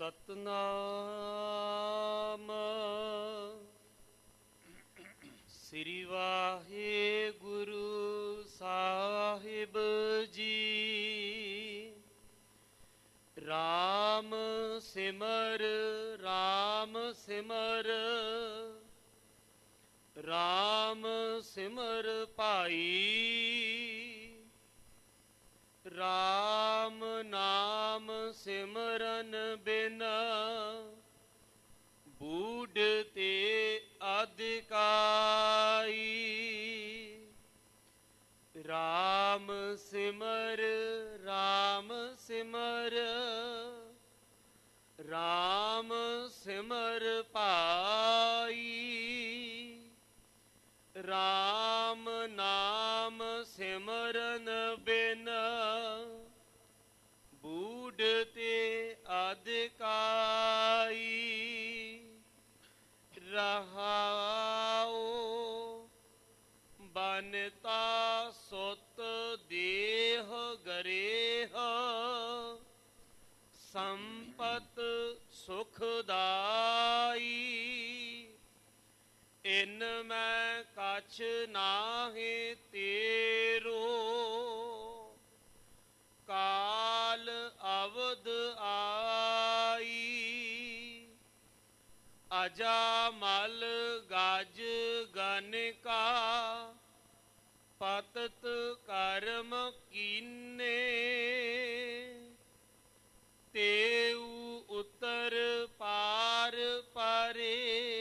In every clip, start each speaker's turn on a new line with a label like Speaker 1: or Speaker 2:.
Speaker 1: ਸਤਨਾਮ ਸ੍ਰੀ ਵਾਹਿਗੁਰੂ ਸਾਹਿਬ ਜੀ। ਰਾਮ ਸਿਮਰ ਰਾਮ ਸਿਮਰ, ਰਾਮ ਸਿਮਰ ਭਾਈ। ਰਾਮ ਨਾਮ ਸਿਮਰਨ ਬਿਨ ਬੂਢ ਤੇ ਅਧਿਕਾਈ। ਰਾਮ ਸਿਮਰ ਰਾਮ ਸਿਮਰ, ਰਾਮ ਸਿਮਰ ਭਾਈ। ਰਾਮ ਨਾਮ ਸਿਮਰਨ ਬਿਨ ਬੂਢ ਤੇ ਅਧਿਕਾਈ। ਰਹਾਉ ਬਨਤਾ ਸੁਤ ਦੇਹ ਗਰੇਹ, ਸੰਪਤ ਸੁਖਦਾਈ। ਇਨ ਮੈਂ ਕਛ ਨਾਹਿ ਤੇਰੋ, ਕਾਲ ਅਵਧ ਆਈ। ਅਜਾਮਲ ਗਜ ਗਨਿਕਾ, ਪਤਤ ਕਰਮ ਕੀਨੇ। ਤੇਉ ਉਤਰ ਪਾਰ ਪਰੇ,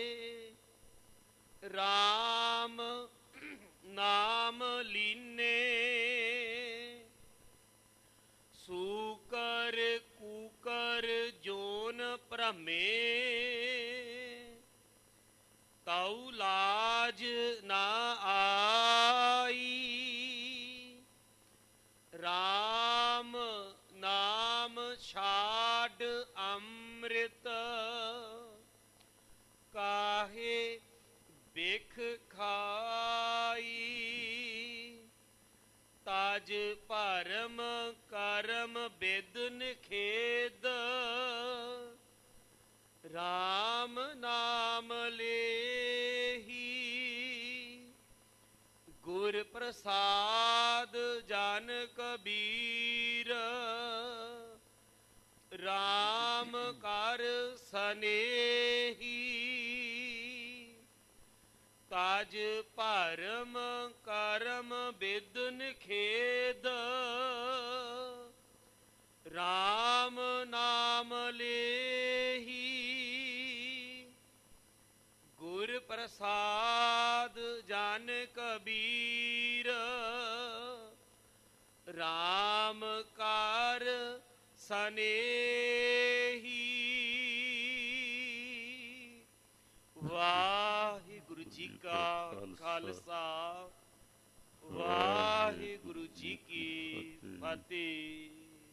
Speaker 1: ਰਾਮ ਨਾਮ ਲੀਨੇ। ਸੂਕਰ ਕੂਕਰ ਜੋਨ ਭ੍ਰਮੇ, ਤਉ ਲਾਜ ਨਾ ਆਈ। ਰਾਮ ਨਾਮ ਛਾਡ ਅੰਮ੍ਰਿਤ, ਕਾਹੇ ਬਿਖ ਖਾਈ। ਤਾਜ ਭਰਮ ਕਰਮ ਬਿਦ ਨਿਖੇਦ, ਰਾਮ ਨਾਮ ਲੇਹੀ। ਗੁਰ ਪ੍ਰਸਾਦ ਜਨ ਕਬੀਰ, ਰਾਮ ਕਰ ਸਨੇਹੀ। ਤਾਜ ਭਰਮ ਕਰਮ ਬਿਦ ਨਿਖੇਦ, ਰਾਮ ਨਾਮ ਲੇਹੀ। ਗੁਰ ਪ੍ਰਸਾਦ ਜਨ ਕਬੀਰ, ਰਾਮ ਕਰ ਸਨੇਹੀ। ਵਾਹਿਗੁਰੂ ਜੀ ਕਾ ਖਾਲਸਾ, ਵਾਹਿਗੁਰੂ ਜੀ ਕੀ ਫਤਿਹ।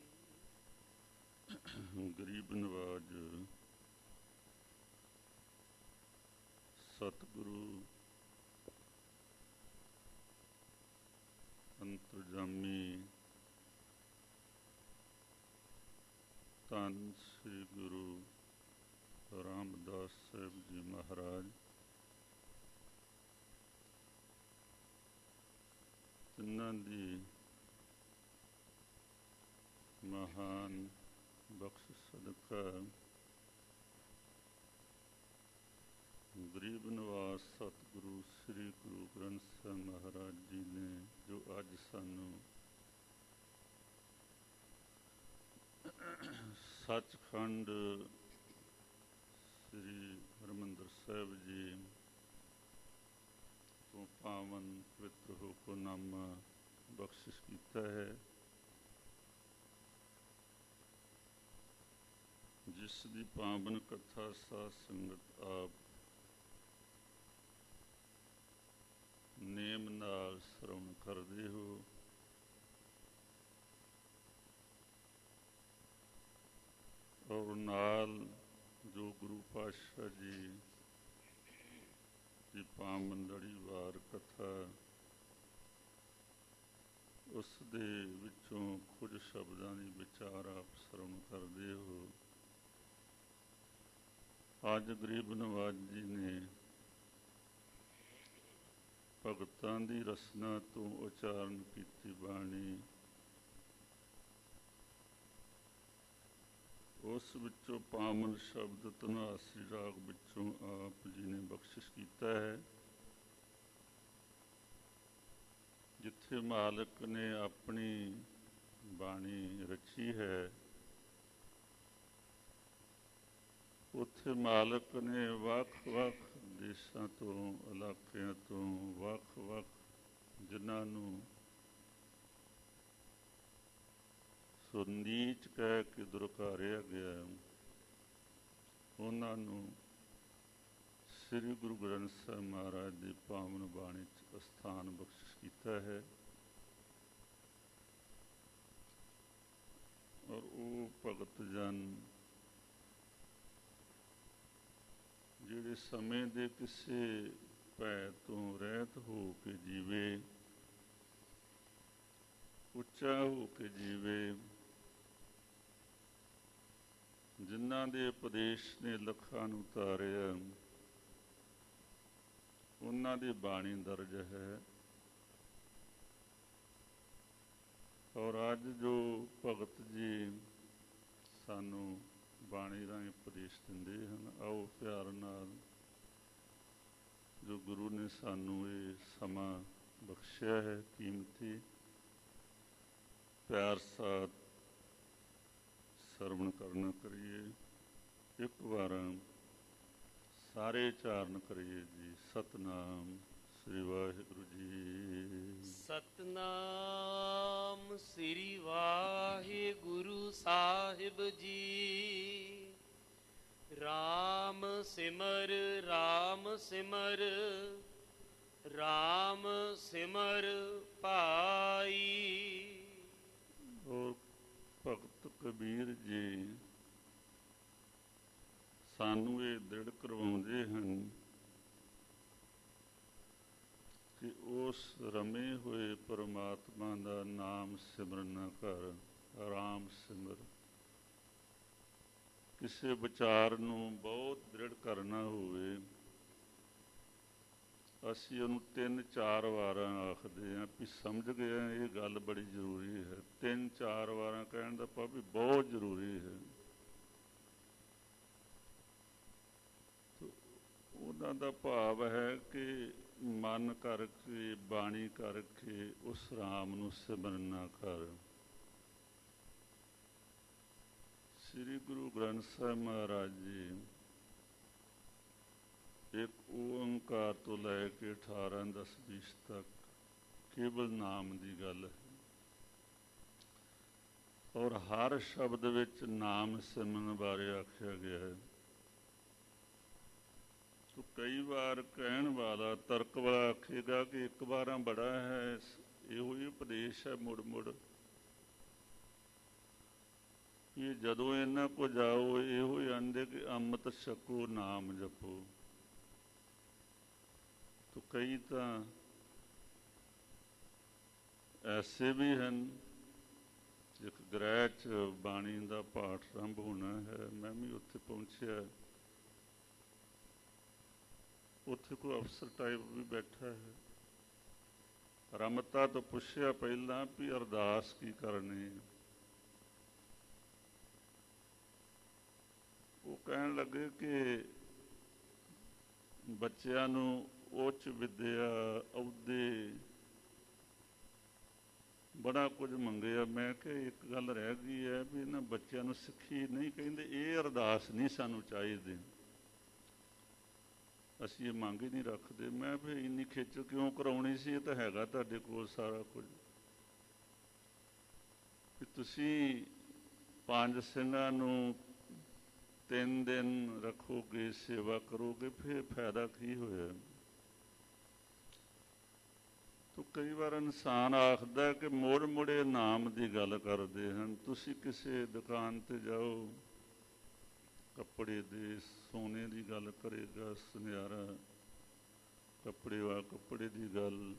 Speaker 2: ਗਰੀਬ ਨਵਾਜ ਸਤਿਗੁਰੂ ਅੰਤਰਜਾਮੀ ਧੰਨ ਸ੍ਰੀ ਗੁਰੂ ਰਾਮਦਾਸ ਸਾਹਿਬ ਜੀ ਮਹਾਰਾਜ, ਜਿਨ੍ਹਾਂ ਦੀ ਮਹਾਨ ਬਖਸ਼ ਸਦਕਾ ਗਰੀਬ ਨਿਵਾਸ ਸਤਿਗੁਰੂ ਸ੍ਰੀ ਗੁਰੂ ਗ੍ਰੰਥ ਸਾਹਿਬ ਮਹਾਰਾਜ ਜੀ ਨੇ ਜੋ ਅੱਜ ਸਾਨੂੰ ਸੱਚਖੰਡ ਸ੍ਰੀ ਹਰਿਮੰਦਰ ਸਾਹਿਬ ਜੀ ਤੋਂ ਪਾਵਨ ਪਵਿੱਤਰ ਹੁਕਮਨਾਮਾ ਬਖਸ਼ਿਸ਼ ਕੀਤਾ ਹੈ, ਜਿਸ ਦੀ ਪਾਵਨ ਕਥਾ ਸਾਧ ਸੰਗਤ ਆਪ ਨੇਮ ਨਾਲ ਸ਼ਰਵਣ ਕਰਦੇ ਹੋ। ਔਰ ਨਾਲ ਜੋ ਗੁਰੂ ਪਾਤਸ਼ਾਹ ਜੀ ਦੀ ਪਾਵਨ ਲੜੀਵਾਰ ਕਥਾ, ਉਸ ਦੇ ਵਿੱਚੋਂ ਕੁਝ ਸ਼ਬਦਾਂ ਦੀ ਵਿਚਾਰ ਆਪ ਸ਼ਰਵਣ ਕਰਦੇ ਹੋ। ਅੱਜ ਗਰੀਬ ਨਵਾਜ ਜੀ ਨੇ ਭਗਤਾਂ ਦੀ ਰਸਨਾ ਤੋਂ ਉਚਾਰਨ ਕੀਤੀ ਬਾਣੀ, ਉਸ ਵਿੱਚੋਂ ਪਾਵਨ ਸ਼ਬਦ ਧਨਾਸਰੀ ਰਾਗ ਵਿੱਚੋਂ ਆਪ ਜੀ ਨੇ ਬਖਸ਼ਿਸ਼ ਕੀਤਾ ਹੈ। ਜਿੱਥੇ ਮਾਲਕ ਨੇ ਆਪਣੀ ਬਾਣੀ ਰਚੀ ਹੈ, ਉੱਥੇ ਮਾਲਕ ਨੇ ਵੱਖ-ਵੱਖ ਦੇਸ਼ਾਂ ਤੋਂ, ਇਲਾਕਿਆਂ ਤੋਂ, ਵੱਖ-ਵੱਖ ਜਿਨ੍ਹਾਂ ਨੂੰ ਸੋ ਨੀਚ ਕਹਿ ਕੇ ਦੁਰਕਾਰਿਆ ਗਿਆ, ਉਹਨਾਂ ਨੂੰ ਸ੍ਰੀ ਗੁਰੂ ਗ੍ਰੰਥ ਸਾਹਿਬ ਮਹਾਰਾਜ ਦੀ ਪਾਵਨ ਬਾਣੀ 'ਚ ਅਸਥਾਨ ਬਖਸ਼ਿਸ਼ ਕੀਤਾ ਹੈ। ਔਰ ਉਹ ਭਗਤ ਜਨ ਜਿਹੜੇ ਸਮੇਂ ਦੇ ਕਿਸੇ ਭੈ ਤੋਂ ਰਹਿਤ ਹੋ ਕੇ ਜੀਵੇ, ਉੱਚਾ ਹੋ ਕੇ ਜੀਵੇ, ਜਿਨ੍ਹਾਂ ਦੇ ਉਪਦੇਸ਼ ਨੇ ਲੱਖਾਂ ਨੂੰ ਤਾਰਿਆ, ਉਹਨਾਂ ਦੀ ਬਾਣੀ ਦਰਜ ਹੈ। ਔਰ ਅੱਜ ਜੋ ਭਗਤ ਜੀ ਸਾਨੂੰ ਬਾਣੀ ਰਾਹੀਂ ਉਪਦੇਸ਼ ਦਿੰਦੇ ਹਨ, ਆਓ ਪਿਆਰ ਨਾਲ ਜੋ ਗੁਰੂ ਨੇ ਸਾਨੂੰ ਇਹ ਸਮਾਂ ਬਖਸ਼ਿਆ ਹੈ ਕੀਮਤੀ, ਪਿਆਰ ਸਾਥ ਸਰਵਣ ਕਰਨਾ ਕਰੀਏ। ਇੱਕ ਵਾਰ ਸਾਰੇ ਚਾਰਨ ਕਰੀਏ ਜੀ। ਸਤਿਨਾਮ ਸ੍ਰੀ ਵਾਹਿਗੁਰੂ ਜੀ।
Speaker 1: ਸਤਨਾਮ ਸ੍ਰੀ ਵਾਹਿਗੁਰੂ ਸਾਹਿਬ ਜੀ। ਰਾਮ ਸਿਮਰ ਰਾਮ ਸਿਮਰ ਰਾਮ ਸਿਮਰ ਭਾਈ।
Speaker 2: ਔਰ ਭਗਤ ਕਬੀਰ ਜੀ ਸਾਨੂੰ ਇਹ ਦ੍ਰਿੜ ਕਰਵਾਉਂਦੇ ਹਨ ਕਿ ਉਸ ਰਮੇ ਹੋਏ ਪਰਮਾਤਮਾ ਦਾ ਨਾਮ ਸਿਮਰਨ ਕਰ, ਰਾਮ ਸਿਮਰ। ਕਿਸੇ ਵਿਚਾਰ ਨੂੰ ਬਹੁਤ ਦ੍ਰਿੜ ਕਰਨਾ ਹੋਵੇ, ਅਸੀਂ ਉਹਨੂੰ 3-4 ਵਾਰਾਂ ਆਖਦੇ ਹਾਂ ਵੀ ਸਮਝ ਗਏ ਹਾਂ ਇਹ ਗੱਲ ਬੜੀ ਜ਼ਰੂਰੀ ਹੈ। 3-4 ਵਾਰਾਂ ਕਹਿਣ ਦਾ ਭਾਵ ਵੀ ਬਹੁਤ ਜ਼ਰੂਰੀ ਹੈ। ਉਹਨਾਂ ਦਾ ਭਾਵ ਹੈ ਕਿ ਮਨ ਕਰਕੇ, ਬਾਣੀ ਕਰਕੇ ਉਸ ਰਾਮ ਨੂੰ ਸਿਮਰਨਾ ਕਰ। ਸ੍ਰੀ ਗੁਰੂ ਗ੍ਰੰਥ ਸਾਹਿਬ ਮਹਾਰਾਜ ਜੀ ਇੱਕ ਓਂਕਾਰ ਤੋਂ ਲੈ ਕੇ 18, 10, 20 ਤੱਕ ਕੇਵਲ ਨਾਮ ਦੀ ਗੱਲ ਹੈ। ਔਰ ਹਰ ਸ਼ਬਦ ਵਿੱਚ ਨਾਮ ਸਿਮਰਨ ਬਾਰੇ ਆਖਿਆ ਗਿਆ ਹੈ। ਤੋ ਕਈ ਵਾਰ ਕਹਿਣ ਵਾਲਾ, ਤਰਕ ਵਾਲਾ ਆਖੇਗਾ ਕਿ ਇੱਕ ਵਾਰਾਂ ਬੜਾ ਹੈ, ਇਹੋ ਹੀ ਉਪਦੇਸ਼ ਹੈ ਮੁੜ ਮੁੜ। ਇਹ ਜਦੋਂ ਇਹਨਾਂ ਕੋ ਜਾਓ ਇਹੋ ਹੀ ਆਂਦੇ ਕਿ ਅੰਮ੍ਰਿਤ ਛਕੋ ਨਾਮ ਜਪੋ। ਤੋ ਕਈ ਤਾਂ ਐਸੇ ਵੀ ਹਨ। ਇੱਕ ਗ੍ਰਹਿ 'ਚ ਬਾਣੀ ਦਾ ਪਾਠ ਆਰੰਭ ਹੋਣਾ ਹੈ, ਮੈਂ ਵੀ ਉੱਥੇ ਪਹੁੰਚਿਆ। ਉੱਥੇ ਕੋਈ ਅਫਸਰ ਟਾਈਪ ਵੀ ਬੈਠਾ ਹੈ। ਰਮਤਾ ਤੋਂ ਪੁੱਛਿਆ ਪਹਿਲਾਂ ਵੀ ਅਰਦਾਸ ਕੀ ਕਰਨੀ। ਉਹ ਕਹਿਣ ਲੱਗੇ ਕਿ ਬੱਚਿਆਂ ਨੂੰ ਉੱਚ ਵਿੱਦਿਆ, ਅਹੁਦੇ, ਬੜਾ ਕੁਝ ਮੰਗਿਆ। ਮੈਂ ਕਿਹਾ ਇੱਕ ਗੱਲ ਰਹਿ ਗਈ ਹੈ ਵੀ ਇਹਨਾਂ ਬੱਚਿਆਂ ਨੂੰ ਸਿੱਖੀ ਨਹੀਂ ਕਹਿੰਦੇ, ਇਹ ਅਰਦਾਸ ਨਹੀਂ ਸਾਨੂੰ ਚਾਹੀਦੀ, ਅਸੀਂ ਇਹ ਮੰਗ ਹੀ ਨਹੀਂ ਰੱਖਦੇ। ਮੈਂ ਫਿਰ ਇੰਨੀ ਖੇਚਲ ਕਿਉਂ ਕਰਾਉਣੀ ਸੀ, ਇਹ ਤਾਂ ਹੈਗਾ ਤੁਹਾਡੇ ਕੋਲ ਸਾਰਾ ਕੁਝ। ਵੀ ਤੁਸੀਂ 5 ਸਿੰਘਾਂ ਨੂੰ 3 ਦਿਨ ਰੱਖੋਗੇ, ਸੇਵਾ ਕਰੋਗੇ, ਫਿਰ ਫਾਇਦਾ ਕੀ ਹੋਇਆ। ਤੋ ਕਈ ਵਾਰ ਇਨਸਾਨ ਆਖਦਾ ਕਿ ਮੁੜ ਮੁੜੇ ਨਾਮ ਦੀ ਗੱਲ ਕਰਦੇ ਹਨ। ਤੁਸੀਂ ਕਿਸੇ ਦੁਕਾਨ 'ਤੇ ਜਾਓ, ਕੱਪੜੇ ਦੇ, ਸੋਨੇ ਦੀ ਗੱਲ ਕਰੇਗਾ ਸੁਨਿਆਰਾ, ਕੱਪੜੇ ਦੀ ਗੱਲ,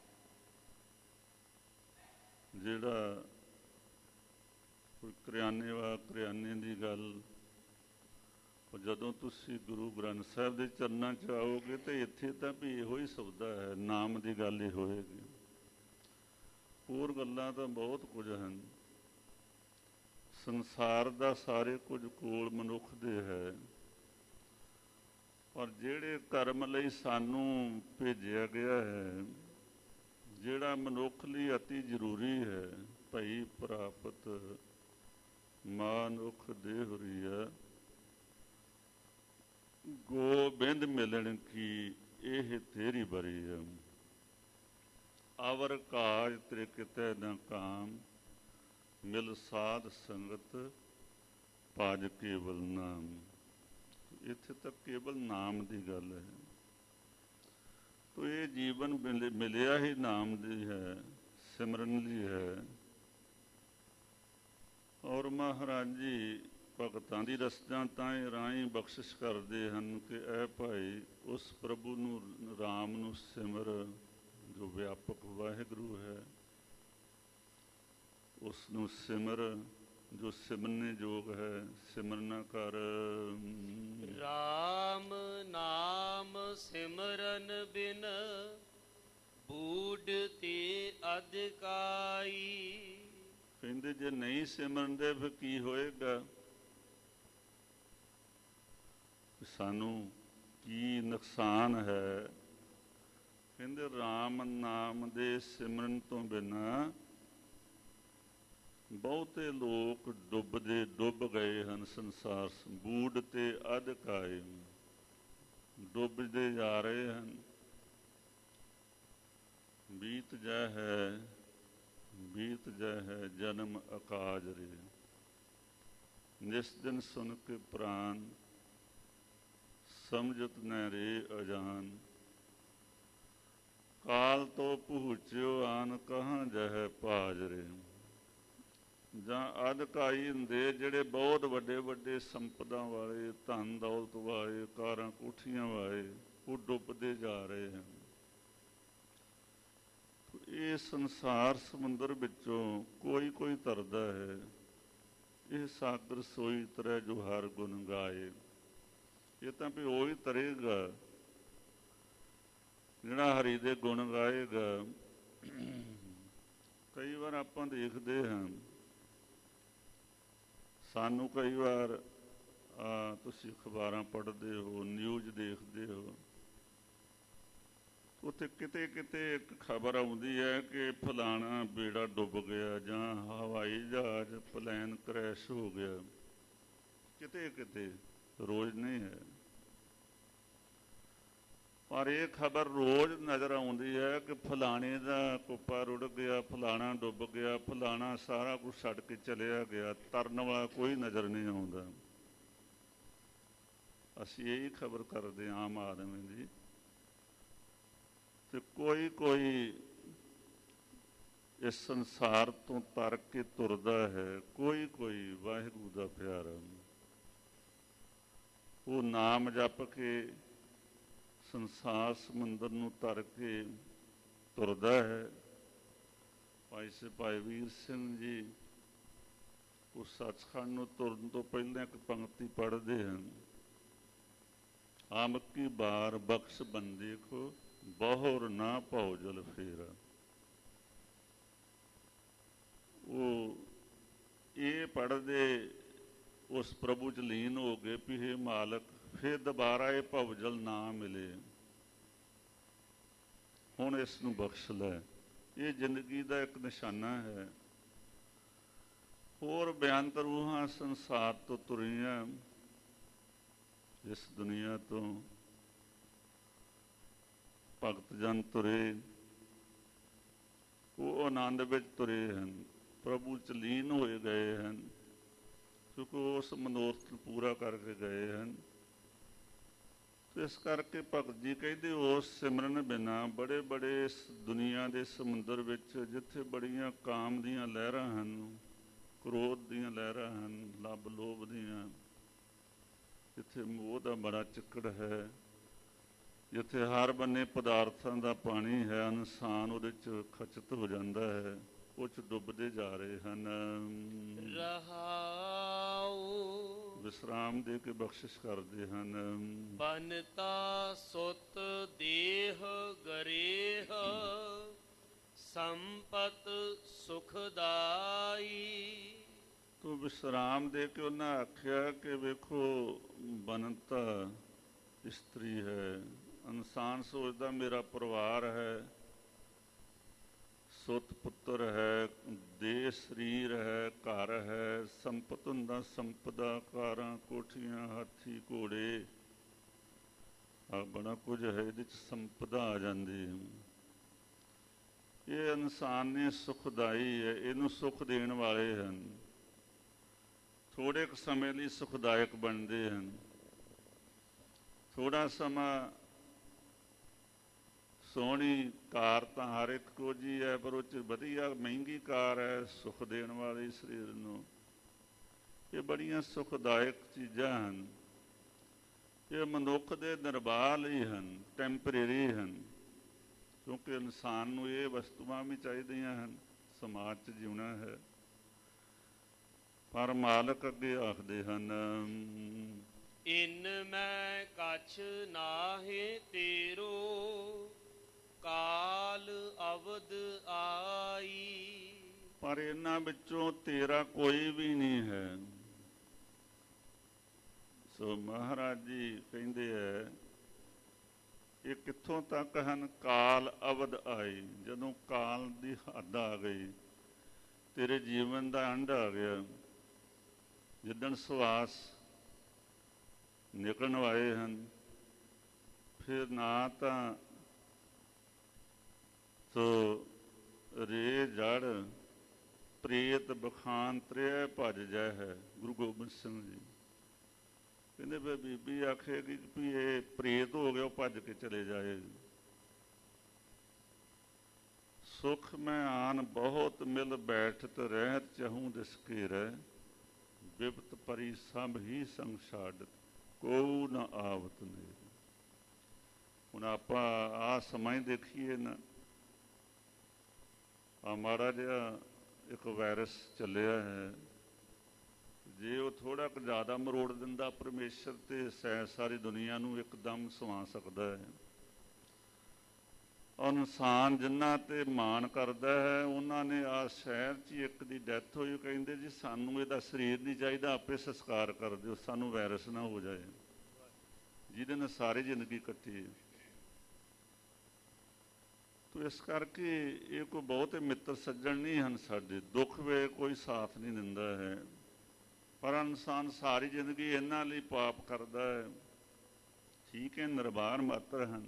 Speaker 2: ਜਿਹੜਾ ਕੋਈ ਕਰਿਆਨੇ ਦੀ ਗੱਲ, ਜਦੋਂ ਤੁਸੀਂ ਗੁਰੂ ਗ੍ਰੰਥ ਸਾਹਿਬ ਦੇ ਚਰਨਾਂ 'ਚ ਆਓਗੇ ਤਾਂ ਇੱਥੇ ਤਾਂ ਵੀ ਇਹੋ ਹੀ ਸਬਦਾ ਹੈ, ਨਾਮ ਦੀ ਗੱਲ ਹੀ ਹੋਏਗੀ। ਹੋਰ ਗੱਲਾਂ ਤਾਂ ਬਹੁਤ ਕੁਝ ਹਨ। ਸੰਸਾਰ ਦਾ ਸਾਰੇ ਕੁਝ ਕੋਲ ਮਨੁੱਖ ਦੇ ਹੈ, ਪਰ ਜਿਹੜੇ ਕਰਮ ਲਈ ਸਾਨੂੰ ਭੇਜਿਆ ਗਿਆ ਹੈ, ਜਿਹੜਾ ਮਨੁੱਖ ਲਈ ਅਤੀ ਜ਼ਰੂਰੀ ਹੈ, ਭਈ ਪ੍ਰਾਪਤ ਮਾਨੁਖ ਦੇਹ ਰੀਆ ਗੋਬਿੰਦ ਮਿਲਣ ਕੀ ਇਹ ਤੇਰੀ ਬਰੀ ਹੈ। ਅਵਰ ਕਾਜ ਤੇਰੇ ਕਿਤੇ ਨਾ ਕਾਮ ਮਿਲ ਸਾਧ ਸੰਗਤ ਭਜ ਕੇਵਲ ਨਾਮ। ਇੱਥੇ ਤੱਕ ਕੇਵਲ ਨਾਮ ਦੀ ਗੱਲ ਹੈ। ਤੋ ਇਹ ਜੀਵਨ ਮਿਲਿਆ ਹੀ ਨਾਮ ਦੀ ਹੈ, ਸਿਮਰਨ ਲਈ ਹੈ। ਔਰ ਮਹਾਰਾਜ ਜੀ ਭਗਤਾਂ ਦੀ ਰਸਦਾਂ ਤਾਂ ਰਾਹੀਂ ਬਖਸ਼ਿਸ਼ ਕਰਦੇ ਹਨ ਕਿ ਇਹ ਭਾਈ ਉਸ ਪ੍ਰਭੂ ਨੂੰ, ਰਾਮ ਨੂੰ ਸਿਮਰ ਜੋ ਵਿਆਪਕ ਵਾਹਿਗੁਰੂ ਹੈ, ਉਸ ਨੂੰ ਸਿਮਰ ਜੋ ਸਿਮਰਨੇ ਯੋਗ ਹੈ। ਸਿਮਰਨਾ ਕਰ
Speaker 1: ਰਾਮ ਨਾਮ ਸਿਮਰਨ ਬਿਨ ਬੂਢ ਤੇ ਅਧਿਕਾਈ।
Speaker 2: ਕਹਿੰਦੇ ਜੇ ਨਹੀਂ ਸਿਮਰਨਦੇ ਫਿਰ ਕੀ ਹੋਏਗਾ, ਸਾਨੂੰ ਕੀ ਨੁਕਸਾਨ ਹੈ। ਕਹਿੰਦੇ ਰਾਮ ਨਾਮ ਦੇ ਸਿਮਰਨ ਤੋਂ ਬਿਨਾਂ ਬਹੁਤੇ ਲੋਕ ਡੁੱਬ ਗਏ ਹਨ। ਸੰਸਾਰ ਬੂਢ ਤੇ ਅਧਿਕਾਈ, ਡੁੱਬਦੇ ਜਾ ਰਹੇ ਹਨ। ਬੀਤ ਜਾ ਹੈ ਜਨਮ ਅਕਾਜ ਰੇ, ਜਿਸ ਦਿਨ ਸੁਨ ਕੇ ਪ੍ਰਾਨ ਸਮਝਤ ਨ ਰੇ ਅਜਾਨ। ਕਾਲ ਤੋਂ ਪਹੁੰਚਿਓ ਆਨ ਕਹਾਂ ਜਹ ਭਾਜ ਰੇ। ਜਾਂ ਅਧਿਕਾਈ ਹੁੰਦੇ ਜਿਹੜੇ ਬਹੁਤ ਵੱਡੇ ਵੱਡੇ ਸੰਪਦਾ ਵਾਲੇ, ਧਨ ਦੌਲਤ ਵਾਲੇ, ਕਾਰਾਂ ਕੋਠੀਆਂ ਵਾਲੇ, ਉਹ ਡੁੱਬਦੇ ਜਾ ਰਹੇ ਹਨ। ਇਹ ਸੰਸਾਰ ਸਮੁੰਦਰ ਵਿੱਚੋਂ ਕੋਈ ਤਰਦਾ ਹੈ। ਇਹ ਸਾਗਰ ਸੋਈ ਤਰੈ ਜੋ ਹਰ ਗੁਣ ਗਾਏ। ਇਹ ਤਾਂ ਵੀ ਉਹ ਹੀ ਤਰੇਗਾ ਜਿਹੜਾ ਹਰੀ ਦੇ ਗੁਣ ਗਾਏਗਾ। ਕਈ ਵਾਰ ਆਪਾਂ ਦੇਖਦੇ ਹਾਂ, ਸਾਨੂੰ ਕਈ ਵਾਰ ਤੁਸੀਂ ਅਖਬਾਰਾਂ ਪੜ੍ਹਦੇ ਹੋ, ਨਿਊਜ਼ ਦੇਖਦੇ ਹੋ, ਉੱਥੇ ਕਿਤੇ ਕਿਤੇ ਇੱਕ ਖਬਰ ਆਉਂਦੀ ਹੈ ਕਿ ਫਲਾਣਾ ਬੇੜਾ ਡੁੱਬ ਗਿਆ ਜਾਂ ਹਵਾਈ ਜਹਾਜ਼ ਪਲੈਨ ਕਰੈਸ਼ ਹੋ ਗਿਆ। ਕਿਤੇ ਕਿਤੇ, ਰੋਜ਼ ਨਹੀਂ ਹੈ। ਪਰ ਇਹ ਖਬਰ ਰੋਜ਼ ਨਜ਼ਰ ਆਉਂਦੀ ਹੈ ਕਿ ਫਲਾਣੇ ਦਾ ਕੁੱਪਾ ਰੁੜ ਗਿਆ, ਫਲਾਣਾ ਡੁੱਬ ਗਿਆ, ਫਲਾਣਾ ਸਾਰਾ ਕੁਛ ਛੱਡ ਕੇ ਚਲਿਆ ਗਿਆ। ਤਰਨ ਵਾਲਾ ਕੋਈ ਨਜ਼ਰ ਨਹੀਂ ਆਉਂਦਾ। ਅਸੀਂ ਇਹੀ ਖਬਰ ਕਰਦੇ ਆਮ ਆਦਮੀ ਦੀ। ਤੇ ਕੋਈ ਇਸ ਸੰਸਾਰ ਤੋਂ ਤਰ ਕੇ ਤੁਰਦਾ ਹੈ, ਕੋਈ ਵਾਹਿਗੁਰੂ ਦਾ ਪਿਆਰਾ, ਉਹ ਨਾਮ ਜਪ ਕੇ ਸੰਸਾਰ ਸਮੁੰਦਰ ਨੂੰ ਤਰ ਕੇ ਤੁਰਦਾ ਹੈ। ਭਾਈ ਵੀਰ ਸਿੰਘ ਜੀ ਉਹ ਸੱਚਖੰਡ ਨੂੰ ਤੁਰਨ ਤੋਂ ਪਹਿਲਾਂ ਇੱਕ ਪੰਕਤੀ ਪੜ੍ਹਦੇ ਹਨ। ਆਮ ਕੀ ਬਾਰ ਬਖਸ਼ ਬੰਦੇ ਕੋ ਬਹੁਰ ਨਾ ਭਉ ਜਲ ਫੇਰਾ। ਉਹ ਇਹ ਪੜ੍ਹਦੇ ਉਸ ਪ੍ਰਭੂ 'ਚ ਲੀਨ ਹੋ ਗਏ ਵੀ ਹੇ ਮਾਲਕ, ਫਿਰ ਦੁਬਾਰਾ ਇਹ ਭਵਜਲ ਨਾ ਮਿਲੇ, ਹੁਣ ਇਸ ਨੂੰ ਬਖਸ਼ ਲੈ। ਇਹ ਜ਼ਿੰਦਗੀ ਦਾ ਇੱਕ ਨਿਸ਼ਾਨਾ ਹੈ। ਹੋਰ ਬੇਅੰਤ ਰੂਹਾਂ ਸੰਸਾਰ ਤੋਂ ਤੁਰੀਆਂ, ਇਸ ਦੁਨੀਆ ਤੋਂ ਭਗਤ ਜਨ ਤੁਰੇ, ਉਹ ਆਨੰਦ ਵਿੱਚ ਤੁਰੇ ਹਨ, ਪ੍ਰਭੂ 'ਚ ਲੀਨ ਹੋਏ ਗਏ ਹਨ, ਕਿਉਂਕਿ ਉਸ ਮਨੋਰਥ ਨੂੰ ਪੂਰਾ ਕਰਕੇ ਗਏ ਹਨ। ਇਸ ਕਰਕੇ ਭਗਤ ਜੀ ਕਹਿੰਦੇ ਉਸ ਸਿਮਰਨ ਬਿਨਾਂ ਬੜੇ ਇਸ ਦੁਨੀਆ ਦੇ ਸਮੁੰਦਰ ਵਿੱਚ, ਜਿੱਥੇ ਬੜੀਆਂ ਕਾਮ ਦੀਆਂ ਲਹਿਰਾਂ ਹਨ, ਕ੍ਰੋਧ ਦੀਆਂ ਲਹਿਰਾਂ ਹਨ, ਲੱਭ ਲੋਭ ਦੀਆਂ, ਜਿੱਥੇ ਮੋਹ ਦਾ ਬੜਾ ਚਿੱਕੜ ਹੈ, ਜਿੱਥੇ ਹਰ ਬੰਨੇ ਪਦਾਰਥਾਂ ਦਾ ਪਾਣੀ ਹੈ, ਇਨਸਾਨ ਉਹਦੇ 'ਚ ਖਚਿਤ ਹੋ ਜਾਂਦਾ ਹੈ, ਉਹ 'ਚ ਡੁੱਬਦੇ ਜਾ ਰਹੇ ਹਨ।
Speaker 1: ਰਹਾਉ
Speaker 2: ਵਿਸਰਾਮ ਦੇ ਕੇ ਬਖਸ਼ਿਸ਼ ਕਰਦੇ ਹਨ।
Speaker 1: ਬਨਤਾ ਸੁਤ ਦੇਹ ਗਰੇਹ ਸੰਪਤ ਸੁਖਦਾਈ।
Speaker 2: ਤੋ ਵਿਸਰਾਮ ਦੇ ਕੇ ਉਹਨਾਂ ਆਖਿਆ ਕਿ ਵੇਖੋ ਬਨਤਾ ਇਸਤਰੀ ਹੈ, ਇਨਸਾਨ ਸੋਚਦਾ ਮੇਰਾ ਪਰਿਵਾਰ ਹੈ, ਸੁੱਤ ਪੁੱਤਰ ਹੈ, ਦੇਹ ਸਰੀਰ ਹੈ, ਘਰ ਹੈ, ਸੰਪਤ ਹੁੰਦਾ ਸੰਪਦਾ, ਕਾਰਾਂ ਕੋਠੀਆਂ ਹਾਥੀ ਘੋੜੇ ਆ ਬੜਾ ਕੁਝ ਹੈ, ਇਹਦੇ 'ਚ ਸੰਪਦਾ ਆ ਜਾਂਦੀ ਹੈ। ਇਹ ਇਨਸਾਨ ਨੇ ਸੁਖਦਾਈ ਹੈ, ਇਹਨੂੰ ਸੁੱਖ ਦੇਣ ਵਾਲੇ ਹਨ, ਥੋੜ੍ਹੇ ਕੁ ਸਮੇਂ ਲਈ ਸੁਖਦਾਇਕ ਬਣਦੇ ਹਨ। ਥੋੜ੍ਹਾ ਸਮਾਂ ਸੋਹਣੀ ਕਾਰ ਤਾਂ ਹਰ ਇੱਕ ਕੋਝੀ ਹੈ, ਪਰ ਉਹ 'ਚ ਵਧੀਆ ਮਹਿੰਗੀ ਕਾਰ ਹੈ, ਸੁੱਖ ਦੇਣ ਵਾਲੀ ਸਰੀਰ ਨੂੰ। ਇਹ ਬੜੀਆਂ ਸੁਖਦਾਇਕ ਚੀਜ਼ਾਂ ਹਨ, ਇਹ ਮਨੁੱਖ ਦੇ ਨਿਰਵਾਹ ਲਈ ਹਨ, ਟੈਂਪਰੇਰੀ ਹਨ, ਕਿਉਂਕਿ ਇਨਸਾਨ ਨੂੰ ਇਹ ਵਸਤੂਆਂ ਵੀ ਚਾਹੀਦੀਆਂ ਹਨ, ਸਮਾਜ 'ਚ ਜਿਉਣਾ ਹੈ। ਪਰ ਮਾਲਕ ਅੱਗੇ ਆਖਦੇ ਹਨ,
Speaker 1: ਇਨ ਮੈਂ ਕਛ ਨਾਹਿ ਤੇਰੋ ਕਾਲ ਅਵਦ ਆਈ।
Speaker 2: ਪਰ ਇਹਨਾਂ ਵਿੱਚੋਂ ਤੇਰਾ ਕੋਈ ਵੀ ਨਹੀਂ ਹੈ। ਸੋ ਮਹਾਰਾਜ ਜੀ ਕਹਿੰਦੇ ਹੈ ਇਹ ਕਿੱਥੋਂ ਤੱਕ ਹਨ? ਕਾਲ ਅਵਦ ਆਈ, ਜਦੋਂ ਕਾਲ ਦੀ ਹੱਦ ਆ ਗਈ, ਤੇਰੇ ਜੀਵਨ ਦਾ ਅੰਡ ਆ ਗਿਆ, ਜਿੱਦਣ ਸੁਆਸ ਨਿਕਲਣ ਵਾਲੇ ਹਨ, ਫਿਰ ਨਾ ਤਾਂ ਸੋ ਰੇ ਜੜ ਪ੍ਰੇਤ ਬਖਾਨ ਤ੍ਰਿਆ ਭਜ ਜੈ ਹੈ। ਗੁਰੂ ਗੋਬਿੰਦ ਸਿੰਘ ਜੀ ਕਹਿੰਦੇ ਵੀ ਬੀਬੀ ਆਖੇਗੀ ਵੀ ਇਹ ਪ੍ਰੇਤ ਹੋ ਗਿਆ, ਉਹ ਭੱਜ ਕੇ ਚਲੇ ਜਾਏਗੀ। ਸੁਖ ਮੈਂ ਆਨ ਬਹੁਤ ਮਿਲ ਬੈਠਤ ਰਹਿਤ ਚਹੂੰ ਦਿਸ ਘੇਰੈ, ਬਿਪਤ ਪਰੀ ਸਭ ਹੀ ਸੰਗ ਛਾੜਤ ਕੋ ਨਾ ਆਵਤ ਨੇ। ਹੁਣ ਆਪਾਂ ਆਹ ਸਮਾਂ ਦੇਖੀਏ ਨਾ, ਆ ਮਾੜਾ ਜਿਹਾ ਇੱਕ ਵਾਇਰਸ ਚੱਲਿਆ ਹੈ, ਜੇ ਉਹ ਥੋੜ੍ਹਾ ਕੁ ਜ਼ਿਆਦਾ ਮਰੋੜ ਦਿੰਦਾ ਪਰਮੇਸ਼ਰ ਤੇ ਸਾਰੀ ਦੁਨੀਆ ਨੂੰ ਇੱਕਦਮ ਸਵਾ ਸਕਦਾ ਹੈ। ਇਨਸਾਨ ਜਿਨ੍ਹਾਂ ਤੇ ਮਾਣ ਕਰਦਾ ਹੈ, ਉਹਨਾਂ ਨੇ ਆ ਸ਼ਹਿਰ 'ਚ ਹੀ ਇੱਕ ਦੀ ਡੈਥ ਹੋਈ, ਕਹਿੰਦੇ ਜੀ ਸਾਨੂੰ ਇਹਦਾ ਸਰੀਰ ਨਹੀਂ ਚਾਹੀਦਾ, ਆਪੇ ਸੰਸਕਾਰ ਕਰ ਦਿਓ, ਸਾਨੂੰ ਵਾਇਰਸ ਨਾ ਹੋ ਜਾਏ, ਜਿਹਦੇ ਨਾਲ ਸਾਰੀ ਜ਼ਿੰਦਗੀ ਕੱਟੀ। ਤੋ ਇਸ ਕਰਕੇ ਇਹ ਕੋਈ ਬਹੁਤੇ ਮਿੱਤਰ ਸੱਜਣ ਨਹੀਂ ਹਨ ਸਾਡੇ, ਦੁੱਖ ਵੇ ਕੋਈ ਸਾਥ ਨਹੀਂ ਦਿੰਦਾ ਹੈ। ਪਰ ਇਨਸਾਨ ਸਾਰੀ ਜ਼ਿੰਦਗੀ ਇਹਨਾਂ ਲਈ ਪਾਪ ਕਰਦਾ ਹੈ। ਠੀਕ ਹੈ, ਨਿਰਬਾਰ ਮਾਤਰ ਹਨ,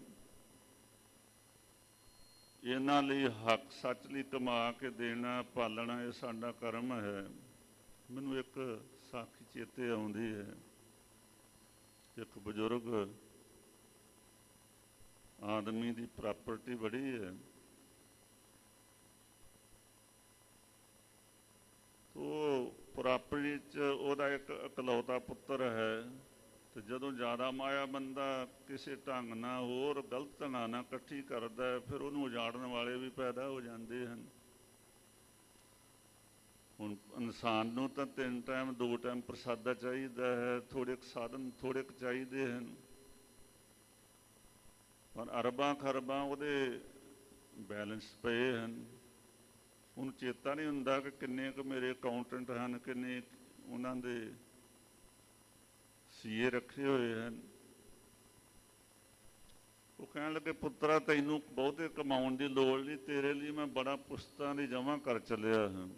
Speaker 2: ਇਹਨਾਂ ਲਈ ਹੱਕ ਸੱਚ ਲਈ ਕਮਾ ਕੇ ਦੇਣਾ ਪਾਲਣਾ ਇਹ ਸਾਡਾ ਕਰਮ ਹੈ। ਮੈਨੂੰ ਇੱਕ ਸਾਖੀ ਚੇਤੇ ਆਉਂਦੀ ਹੈ, ਇੱਕ ਬਜ਼ੁਰਗ ਆਦਮੀ ਦੀ ਪ੍ਰਾਪਰਟੀ ਬੜੀ ਹੈ, ਉਹ ਪ੍ਰਾਪਰਟੀ 'ਚ ਉਹਦਾ ਇੱਕ ਇਕਲੌਤਾ ਪੁੱਤਰ ਹੈ, ਤੇ ਜਦੋਂ ਜ਼ਿਆਦਾ ਮਾਇਆ ਬੰਦਾ ਕਿਸੇ ਢੰਗ ਨਾਲ ਹੋਰ ਗਲਤ ਢੰਗਾਂ ਨਾਲ ਇਕੱਠੀ ਕਰਦਾ, ਫਿਰ ਉਹਨੂੰ ਉਜਾੜਨ ਵਾਲੇ ਵੀ ਪੈਦਾ ਹੋ ਜਾਂਦੇ ਹਨ। ਹੁਣ ਇਨਸਾਨ ਨੂੰ ਤਾਂ 3 ਟਾਈਮ 2 ਟਾਈਮ ਪ੍ਰਸਾਦਾ ਚਾਹੀਦਾ ਹੈ, ਥੋੜ੍ਹੇ ਕੁ ਸਾਧਨ ਥੋੜ੍ਹੇ ਕੁ ਚਾਹੀਦੇ ਹਨ, ਪਰ ਅਰਬਾਂ ਖਰਬਾਂ ਉਹਦੇ ਬੈਲੈਂਸ ਪਏ ਹਨ। ਉਹਨੂੰ ਚੇਤਾ ਨਹੀਂ ਹੁੰਦਾ ਕਿ ਕਿੰਨੇ ਕੁ ਮੇਰੇ ਅਕਾਊਂਟੈਂਟ ਹਨ, ਕਿੰਨੇ ਉਹਨਾਂ ਦੇ ਸੀਏ ਰੱਖੇ ਹੋਏ ਹਨ। ਉਹ ਕਹਿਣ ਲੱਗੇ, ਪੁੱਤਰਾ ਤੈਨੂੰ ਬਹੁਤੇ ਕਮਾਉਣ ਦੀ ਲੋੜ ਨਹੀਂ, ਤੇਰੇ ਲਈ ਮੈਂ ਬੜਾ ਪੁਸਤਾਂ ਦੀ ਜਮ੍ਹਾਂ ਕਰ ਚੱਲਿਆ ਹਾਂ।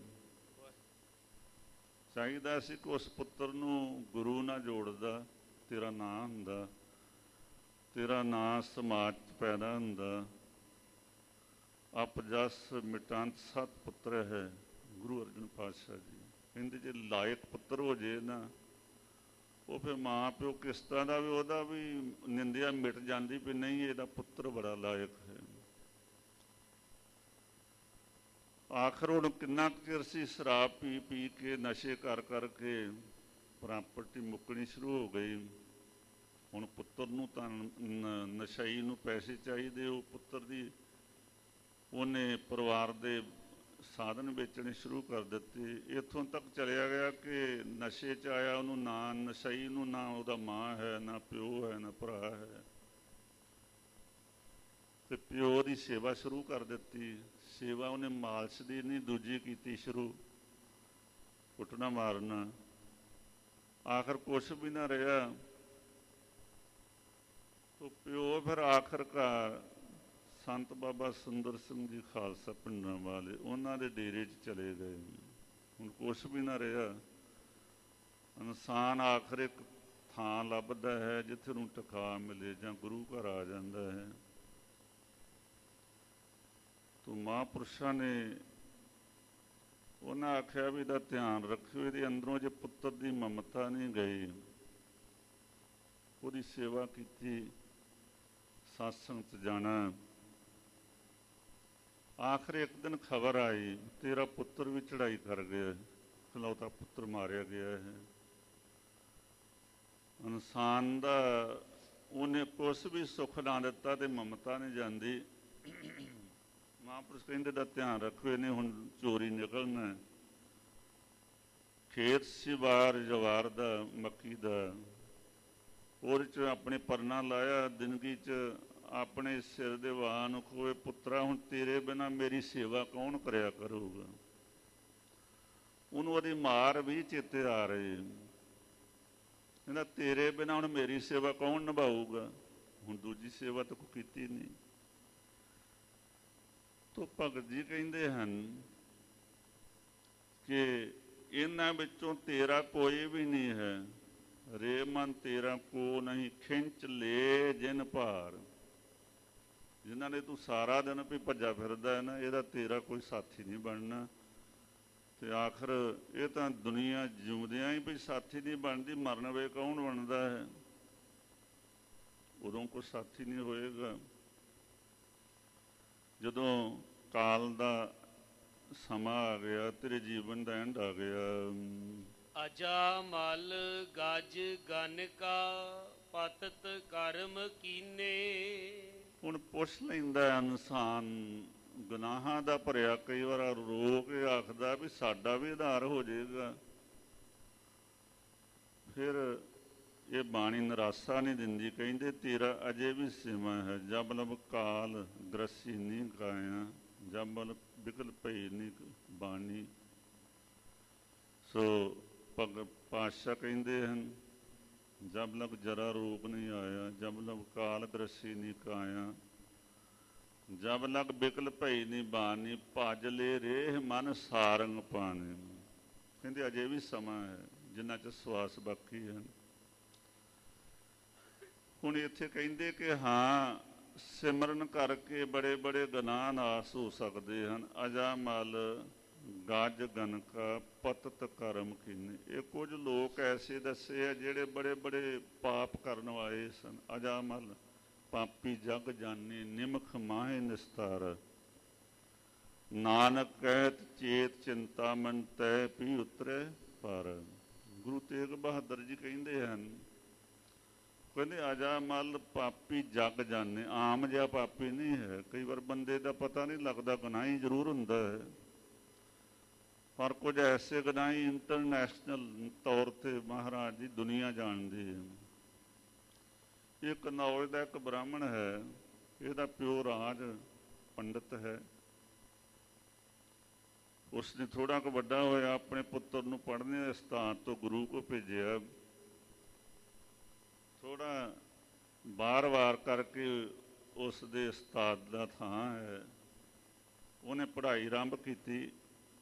Speaker 2: ਚਾਹੀਦਾ ਸੀ ਕਿ ਉਸ ਪੁੱਤਰ ਨੂੰ ਗੁਰੂ ਨਾਲ ਜੋੜਦਾ, ਤੇਰਾ ਨਾਂ ਹੁੰਦਾ, ਤੇਰਾ ਨਾਂ ਸਮਾਜ 'ਚ ਪੈਦਾ ਹੁੰਦਾ। ਅਪ ਜਸ ਮਿਟਾਂਤ ਸਤ ਪੁੱਤਰ ਹੈ। ਗੁਰੂ ਅਰਜਨ ਪਾਤਸ਼ਾਹ ਜੀ ਕਹਿੰਦੇ ਜੇ ਲਾਇਕ ਪੁੱਤਰ ਹੋ ਜੇ ਨਾ, ਉਹ ਫਿਰ ਮਾਂ ਪਿਓ ਕਿਸ ਤਰ੍ਹਾਂ ਦਾ ਵੀ ਉਹਦਾ ਵੀ ਨਿੰਦਿਆ ਮਿਟ ਜਾਂਦੀ ਵੀ ਨਹੀਂ ਇਹਦਾ ਪੁੱਤਰ ਬੜਾ ਲਾਇਕ ਹੈ। ਆਖਰ ਹੁਣ ਕਿੰਨਾ ਕੁ ਚਿਰ ਸੀ ਸ਼ਰਾਬ ਪੀ ਪੀ ਕੇ ਨਸ਼ੇ ਕਰ ਕਰਕੇ ਪ੍ਰਾਪਰਟੀ ਮੁੱਕਣੀ ਸ਼ੁਰੂ ਹੋ ਗਈ। ਹੁਣ ਪੁੱਤਰ ਨੂੰ ਤਾਂ ਨਸ਼ਈ ਨੂੰ ਪੈਸੇ ਚਾਹੀਦੇ, ਉਹ ਪੁੱਤਰ ਦੀ ਉਹਨੇ ਪਰਿਵਾਰ ਦੇ ਸਾਧਨ ਵੇਚਣੇ ਸ਼ੁਰੂ ਕਰ ਦਿੱਤੇ। ਇੱਥੋਂ ਤੱਕ ਚਲਿਆ ਗਿਆ ਕਿ ਨਸ਼ੇ 'ਚ ਆਇਆ, ਉਹਨੂੰ ਨਾ ਨਸ਼ਈ ਨੂੰ ਨਾ ਉਹਦਾ ਮਾਂ ਹੈ, ਨਾ ਪਿਓ ਹੈ, ਨਾ ਭਰਾ ਹੈ, ਤੇ ਪਿਓ ਦੀ ਸੇਵਾ ਸ਼ੁਰੂ ਕਰ ਦਿੱਤੀ। ਸੇਵਾ ਉਹਨੇ ਮਾਲਸ਼ ਦੀ ਨਹੀਂ, ਦੂਜੀ ਕੀਤੀ ਸ਼ੁਰੂ, ਕੁੱਟਣਾ ਮਾਰਨਾ। ਆਖਰ ਕੁਛ ਵੀ ਨਾ ਰਿਹਾ ਤੋ ਪਿਓ ਫਿਰ ਆਖਰਕਾਰ ਸੰਤ ਬਾਬਾ ਸੁੰਦਰ ਸਿੰਘ ਜੀ ਖਾਲਸਾ ਪਿੰਡਾਂ ਵਾਲੇ, ਉਹਨਾਂ ਦੇ ਡੇਰੇ 'ਚ ਚਲੇ ਗਏ। ਹੁਣ ਕੁਛ ਵੀ ਨਾ ਰਿਹਾ। ਇਨਸਾਨ ਆਖਰ ਇੱਕ ਥਾਂ ਲੱਭਦਾ ਹੈ ਜਿੱਥੇ ਨੂੰ ਟਿਕਾ ਮਿਲੇ, ਜਾਂ ਗੁਰੂ ਘਰ ਆ ਜਾਂਦਾ ਹੈ। ਤੋ ਮਹਾਂਪੁਰਸ਼ਾਂ ਨੇ ਉਹਨਾਂ ਆਖਿਆ ਵੀ ਇਹਦਾ ਧਿਆਨ ਰੱਖਿਓ, ਇਹਦੇ ਅੰਦਰੋਂ ਜੇ ਪੁੱਤਰ ਦੀ ਮਮਤਾ ਨਹੀਂ ਗਈ। ਉਹਦੀ ਸੇਵਾ ਕੀਤੀ, ਸਤਸੰਗ 'ਚ ਜਾਣਾ। ਆਖਰ ਇੱਕ ਦਿਨ ਖਬਰ ਆਈ, ਤੇਰਾ ਪੁੱਤਰ ਵੀ ਚੜ੍ਹਾਈ ਕਰ ਗਿਆ, ਇਕਲੌਤਾ ਪੁੱਤਰ ਮਾਰਿਆ ਗਿਆ ਹੈ। ਇਨਸਾਨ ਦਾ ਉਹਨੇ ਕੁਛ ਵੀ ਸੁੱਖ ਨਾ ਦਿੱਤਾ ਤੇ ਮਮਤਾ ਨਹੀਂ ਜਾਂਦੀ। ਮਹਾਂਪੁਰਸ਼ ਕਹਿੰਦੇ ਦਾ ਧਿਆਨ ਰੱਖੋ, ਇਹਨੇ ਹੁਣ ਚੋਰੀ ਨਿਕਲਣਾ। ਖੇਤ ਸੀ ਬਾਹਰ ਜਵਾਰ ਦਾ, ਮੱਕੀ ਦਾ, ਉਹਦੇ 'ਚ ਆਪਣੇ ਪਰਨਾ ਲਾਇਆ, ਜ਼ਿੰਦਗੀ 'ਚ ਆਪਣੇ ਸਿਰ ਦੇ ਵਾਹ ਨੂੰ ਖੋਏ, ਪੁੱਤਰਾ ਹੁਣ ਤੇਰੇ ਬਿਨਾਂ ਮੇਰੀ ਸੇਵਾ ਕੌਣ ਕਰਿਆ ਕਰੂਗਾ। ਉਹਨੂੰ ਉਹਦੀ ਮਾਰ ਵੀ ਚੇਤੇ ਆ ਰਹੀ, ਕਹਿੰਦਾ ਤੇਰੇ ਬਿਨਾਂ ਹੁਣ ਮੇਰੀ ਸੇਵਾ ਕੌਣ ਨਿਭਾਊਗਾ। ਹੁਣ ਦੂਜੀ ਸੇਵਾ ਤਾਂ ਕੋਈ ਕੀਤੀ ਨਹੀਂ। ਤੋ ਭਗਤ ਜੀ ਕਹਿੰਦੇ ਹਨ ਕਿ ਇਹਨਾਂ ਵਿੱਚੋਂ ਤੇਰਾ ਕੋਈ ਵੀ ਨਹੀਂ ਹੈ। ਰੇ ਮਨ ਤੇਰਾ ਕੋ ਨਹੀਂ, ਖਿੰਚ ਲੈ ਜਿਨ ਭਾਰ। ਜਿਨ੍ਹਾਂ ਨੇ ਤੂੰ ਸਾਰਾ ਦਿਨ ਵੀ ਭੱਜਾ ਫਿਰਦਾ ਹੈ ਨਾ, ਇਹਦਾ ਤੇਰਾ ਕੋਈ ਸਾਥੀ ਨਹੀਂ ਬਣਨਾ। ਤੇ ਆਖਰ ਇਹ ਤਾਂ ਦੁਨੀਆ ਜਿਉਂਦਿਆਂ ਹੀ ਵੀ ਸਾਥੀ ਨਹੀਂ ਬਣਦੀ, ਮਰਨ ਵੇ ਕੌਣ ਬਣਦਾ ਹੈ। ਉਦੋਂ ਕੋਈ ਸਾਥੀ ਨਹੀਂ ਹੋਏਗਾ। ਜਦੋਂ ਕਾਲ ਦਾ ਸਮਾਂ ਆ ਗਿਆ, ਤੇਰੇ ਜੀਵਨ ਦਾ ਐਂਡ ਆ ਗਿਆ।
Speaker 1: ਅਜਾ ਮਲ ਗਜ ਗਨ ਕਾ, ਪਤਤ ਕਰਮ ਕੀਨੇ।
Speaker 2: ਹੁਣ ਪੁੱਛ ਲੈਂਦਾ ਇਨਸਾਨ, ਗੁਨਾਹਾਂ ਦਾ ਭਰਿਆ ਕਈ ਵਾਰ ਰੋ ਕੇ ਆਖਦਾ ਵੀ ਸਾਡਾ ਵੀ ਆਧਾਰ ਹੋ ਜਾਏਗਾ। ਫਿਰ ਇਹ ਬਾਣੀ ਨਿਰਾਸ਼ਾ ਨਹੀਂ ਦਿੰਦੀ, ਕਹਿੰਦੇ ਤੇਰਾ ਅਜੇ ਵੀ ਸੇਵਾ ਹੈ। ਜਬ ਲਬ ਕਾਲ ਗ੍ਰਸੀ ਨਹੀਂ ਗਾਇਆ, ਜਬ ਲਬ ਬਿਕਲ ਭਈ ਨਹੀਂ ਬਾਣੀ। ਸੋ ਪਾਤਸ਼ਾਹ ਕਹਿੰਦੇ ਹਨ, ਜਬ ਲਗ ਜਰਾ ਰੋਗ ਨਹੀਂ ਆਇਆ, ਜਬ ਲਗ ਕਾਲ ਗ੍ਰਸੀ ਨਹੀਂ ਕਾਇਆ, ਜਬ ਲਗ ਬਿਕਲ ਭਈ ਨਹੀਂ ਬਾਣੀ, ਭਜ ਲੈ ਰੇਹ ਮਨ ਸਾਰੰਗ ਪਾਣੀ। ਕਹਿੰਦੇ ਅਜੇ ਵੀ ਸਮਾਂ ਹੈ ਜਿੰਨਾ 'ਚ ਸਵਾਸ ਬਾਕੀ ਹਨ। ਹੁਣ ਇੱਥੇ ਕਹਿੰਦੇ ਕਿ ਹਾਂ, ਸਿਮਰਨ ਕਰਕੇ ਬੜੇ ਬੜੇ ਗੁਨਾਹ ਨਾਸ ਹੋ ਸਕਦੇ ਹਨ। ਅਜਾ ਮਲ ਗਜ ਗਨਕਾ, ਪਤਤ ਕਰਮ ਕੀਨੇ। ਇਹ ਕੁਝ ਲੋਕ ਐਸੇ ਦੱਸੇ ਆ ਜਿਹੜੇ ਬੜੇ ਬੜੇ ਪਾਪ ਕਰਨ ਵਾਲੇ ਸਨ। ਅਜਾ ਮਲ ਪਾਪੀ ਜਗ ਜਾਨੇ, ਨਿਮਖ ਮਾਹੇ ਨਿਸਤਾਰ। ਨਾਨਕ ਕਹਿਤ ਚੇਤ ਚਿੰਤਾ ਮਨ ਤੈ, ਪੀ ਉਤਰੇ ਪਰ। ਗੁਰੂ ਤੇਗ ਬਹਾਦਰ ਜੀ ਕਹਿੰਦੇ ਹਨ, ਕਹਿੰਦੇ ਅਜਾ ਮਲ ਪਾਪੀ ਜਗ ਜਾਨੇ। ਆਮ ਜਿਹਾ ਪਾਪੀ ਨਹੀਂ ਹੈ। ਕਈ ਵਾਰ ਬੰਦੇ ਦਾ ਪਤਾ ਨਹੀਂ ਲੱਗਦਾ, ਗੁਨਾਹੀ ਜ਼ਰੂਰ ਹੁੰਦਾ ਹੈ, ਪਰ ਕੁਝ ਐਸੇ ਗੁਨਾਹੀ ਇੰਟਰਨੈਸ਼ਨਲ ਤੌਰ 'ਤੇ ਮਹਾਰਾਜ ਦੀ ਦੁਨੀਆ ਜਾਣਦੀ ਹੈ। ਇਹ ਕਨੌਜ ਦਾ ਇੱਕ ਬ੍ਰਾਹਮਣ ਹੈ, ਇਹਦਾ ਪਿਓ ਰਾਜ ਪੰਡਿਤ ਹੈ। ਉਸਨੇ ਥੋੜ੍ਹਾ ਕੁ ਵੱਡਾ ਹੋਇਆ, ਆਪਣੇ ਪੁੱਤਰ ਨੂੰ ਪੜ੍ਹਨੇ ਦੇ ਸਥਾਨ ਤੋਂ ਗੁਰੂ ਕੋ ਭੇਜਿਆ। ਥੋੜ੍ਹਾ ਵਾਰ-ਵਾਰ ਕਰਕੇ ਉਸ ਦੇ ਉਸਤਾਦ ਦਾ ਥਾਂ ਹੈ, ਉਹਨੇ ਪੜ੍ਹਾਈ ਆਰੰਭ ਕੀਤੀ।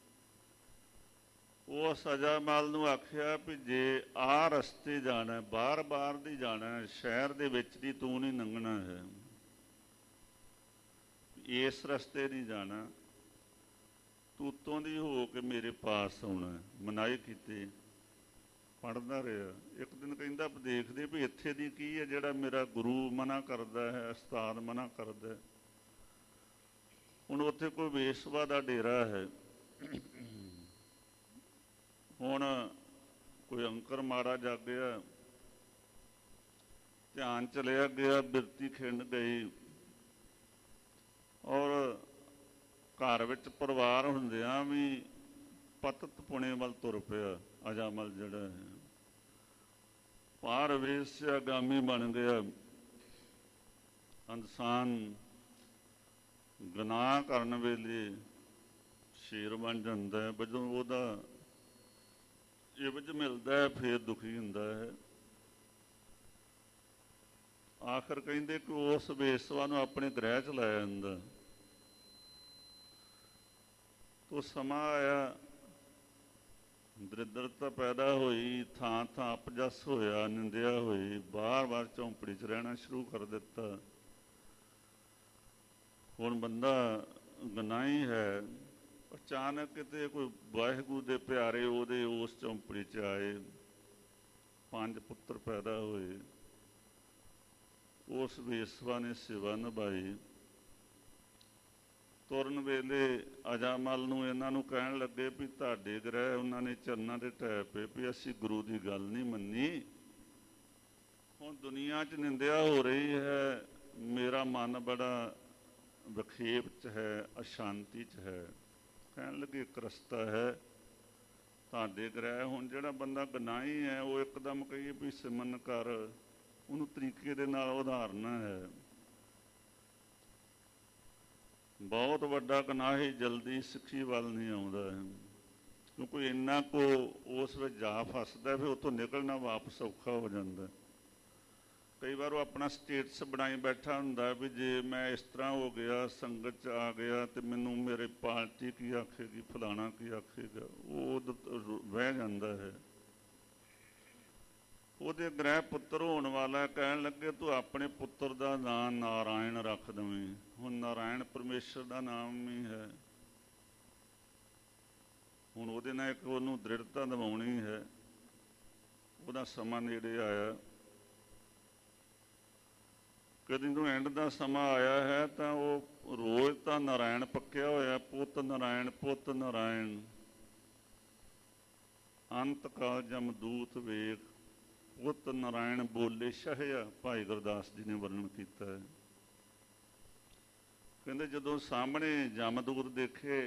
Speaker 2: ਉਸ ਅਜਾਮਲ ਨੂੰ ਆਖਿਆ ਵੀ ਜੇ ਆਹ ਰਸਤੇ ਜਾਣਾ, ਬਾਹਰ ਦੀ ਜਾਣਾ, ਸ਼ਹਿਰ ਦੇ ਵਿੱਚ ਦੀ ਤੂੰ ਨਹੀਂ ਲੰਘਣਾ ਹੈ, ਇਸ ਰਸਤੇ ਨਹੀਂ ਜਾਣਾ, ਤੂੰ ਉੱਤੋਂ ਦੀ ਹੋ ਕੇ ਮੇਰੇ ਪਾਸ ਆਉਣਾ। ਮਨਾਹੀ ਕੀਤੀ, ਪੜ੍ਹਦਾ ਰਿਹਾ। ਇੱਕ ਦਿਨ ਕਹਿੰਦਾ ਦੇਖਦੇ ਵੀ ਇੱਥੇ ਦੀ ਕੀ ਹੈ ਜਿਹੜਾ ਮੇਰਾ ਗੁਰੂ ਮਨਾ ਕਰਦਾ ਹੈ, ਉਸਤਾਦ ਮਨਾ ਕਰਦਾ। ਹੁਣ ਉੱਥੇ ਕੋਈ ਵੇਸ਼ਵਾ ਦਾ ਡੇਰਾ ਹੈ। ਹੁਣ ਕੋਈ ਅੰਕਰ ਮਾੜਾ ਜਾਗਿਆ, ਧਿਆਨ ਚਲਿਆ ਗਿਆ, ਬਿਰਤੀ ਖਿੰਡ ਗਈ, ਔਰ ਘਰ ਵਿੱਚ ਪਰਿਵਾਰ ਹੁੰਦਿਆਂ ਵੀ ਪਤਤ ਪੁਣੇ ਵੱਲ ਤੁਰ ਪਿਆ। ਅਜਾਮਲ ਜਿਹੜਾ ਹੈ ਪਾਰ ਵੇਸਿਆਗਾਮੀ ਬਣ ਗਿਆ। ਇਨਸਾਨ ਗੁਨਾਹ ਕਰਨ ਵੇਲੇ ਸ਼ੇਰ ਬਣ ਜਾਂਦਾ ਹੈ, ਜਦੋਂ ਉਹਦਾ ਇਵਜ਼ ਮਿਲਦਾ ਹੈ ਫਿਰ ਦੁਖੀ ਹੁੰਦਾ ਹੈ। ਆਖਰ ਕਹਿੰਦੇ ਕਿ ਉਸ ਵੇਸਵਾ ਨੂੰ ਆਪਣੇ ਗ੍ਰਹਿ 'ਚ ਲੈ ਜਾਂਦਾ। ਤੋ ਸਮਾਂ ਆਇਆ, ਦਰਿਦਰਤਾ ਪੈਦਾ ਹੋਈ, ਥਾਂ ਥਾਂ ਅਪਜਸ ਹੋਇਆ, ਨਿੰਦਿਆ ਹੋਈ, ਬਾਰ-ਬਾਰ ਝੌਂਪੜੀ 'ਚ ਰਹਿਣਾ ਸ਼ੁਰੂ ਕਰ ਦਿੱਤਾ। ਹੁਣ ਬੰਦਾ ਗੁਨਾਹੀ ਹੈ। ਅਚਾਨਕ ਕਿਤੇ ਕੋਈ ਵਾਹਿਗੁਰੂ ਦੇ ਪਿਆਰੇ ਉਹਦੇ ਉਸ ਝੌਂਪੜੀ 'ਚ ਆਏ, 5 ਪੁੱਤਰ ਪੈਦਾ ਹੋਏ। ਉਸ ਵੇਸਵਾ ਨੇ ਸੇਵਾ ਨਿਭਾਈ। ਤੁਰਨ ਵੇਲੇ ਅਜਾਮਲ ਨੂੰ ਇਹਨਾਂ ਨੂੰ ਕਹਿਣ ਲੱਗੇ ਵੀ ਤੁਹਾਡੇ ਗ੍ਰਹਿ, ਉਹਨਾਂ ਨੇ ਚਰਨਾਂ ਦੇ ਢਹਿ ਪਏ ਵੀ ਅਸੀਂ ਗੁਰੂ ਦੀ ਗੱਲ ਨਹੀਂ ਮੰਨੀ, ਹੁਣ ਦੁਨੀਆ 'ਚ ਨਿੰਦਿਆ ਹੋ ਰਹੀ ਹੈ, ਮੇਰਾ ਮਨ ਬੜਾ ਵਿਖੇਪ 'ਚ ਹੈ, ਅਸ਼ਾਂਤੀ 'ਚ ਹੈ। ਕਹਿਣ ਲੱਗੇ ਇੱਕ ਰਸਤਾ ਹੈ ਤੁਹਾਡੇ ਗ੍ਰਹਿ। ਹੁਣ ਜਿਹੜਾ ਬੰਦਾ ਗੁਨਾਹੀ ਹੈ ਉਹ ਇੱਕਦਮ ਕਹੀਏ ਵੀ ਸਿਮਰਨ ਕਰ, ਉਹਨੂੰ ਤਰੀਕੇ ਦੇ ਨਾਲ ਉਦਾਹਰਨਾ ਹੈ। ਬਹੁਤ ਵੱਡਾ ਗੁਨਾਹੀ ਜਲਦੀ ਸਿੱਖੀ ਵੱਲ ਨਹੀਂ ਆਉਂਦਾ ਹੈ, ਕਿਉਂਕਿ ਇੰਨਾ ਕੁ ਉਸ ਵਿੱਚ ਜਾ ਫਸਦਾ ਫਿਰ ਉੱਥੋਂ ਨਿਕਲਣਾ ਵਾਪਸ ਔਖਾ ਹੋ ਜਾਂਦਾ। ਕਈ ਵਾਰ ਉਹ ਆਪਣਾ ਸਟੇਟਸ ਬਣਾਈ ਬੈਠਾ ਹੁੰਦਾ ਵੀ ਜੇ ਮੈਂ ਇਸ ਤਰ੍ਹਾਂ ਹੋ ਗਿਆ, ਸੰਗਤ 'ਚ ਆ ਗਿਆ ਅਤੇ ਮੈਨੂੰ ਮੇਰੇ ਪਾਰਟੀ ਕੀ ਆਖੇਗੀ, ਫਲਾਣਾ ਕੀ ਆਖੇਗਾ, ਉਹ ਵਹਿ ਜਾਂਦਾ ਹੈ। ਉਹਦੇ ਗ੍ਰਹਿ ਪੁੱਤਰ ਹੋਣ ਵਾਲਾ ਕਹਿਣ ਲੱਗੇ ਤੂੰ ਆਪਣੇ ਪੁੱਤਰ ਦਾ ਨਾਂ ਨਾਰਾਇਣ ਰੱਖ ਦੇਵੇਂ। ਹੁਣ ਨਾਰਾਇਣ ਪਰਮੇਸ਼ਰ ਦਾ ਨਾਮ ਹੀ ਹੈ। ਹੁਣ ਉਹਦੇ ਨਾਲ ਇੱਕ ਉਹਨੂੰ ਦ੍ਰਿੜਤਾ ਦਿਵਾਉਣੀ ਹੈ। ਉਹਦਾ ਸਮਾਂ ਨੇੜੇ ਆਇਆ। ਕਦੀ ਨੂੰ ਐਂਡ ਦਾ ਸਮਾਂ ਆਇਆ ਹੈ ਤਾਂ ਉਹ ਰੋਜ਼ ਤਾਂ ਨਾਰਾਇਣ ਪੱਕਿਆ ਹੋਇਆ, ਪੁੱਤ ਨਾਰਾਇਣ, ਪੁੱਤ ਨਾਰਾਇਣ। ਅੰਤ ਕਾਲ ਜਮਦੂਤ ਵੇਖ, ਪੁੱਤ ਨਾਰਾਇਣ ਬੋਲੇ ਸ਼ਹਿਆ, ਭਾਈ ਗੁਰਦਾਸ ਜੀ ਨੇ ਵਰਣਨ ਕੀਤਾ ਹੈ। ਕਹਿੰਦੇ ਜਦੋਂ ਸਾਹਮਣੇ ਜਮਦੂਤ ਦੇਖੇ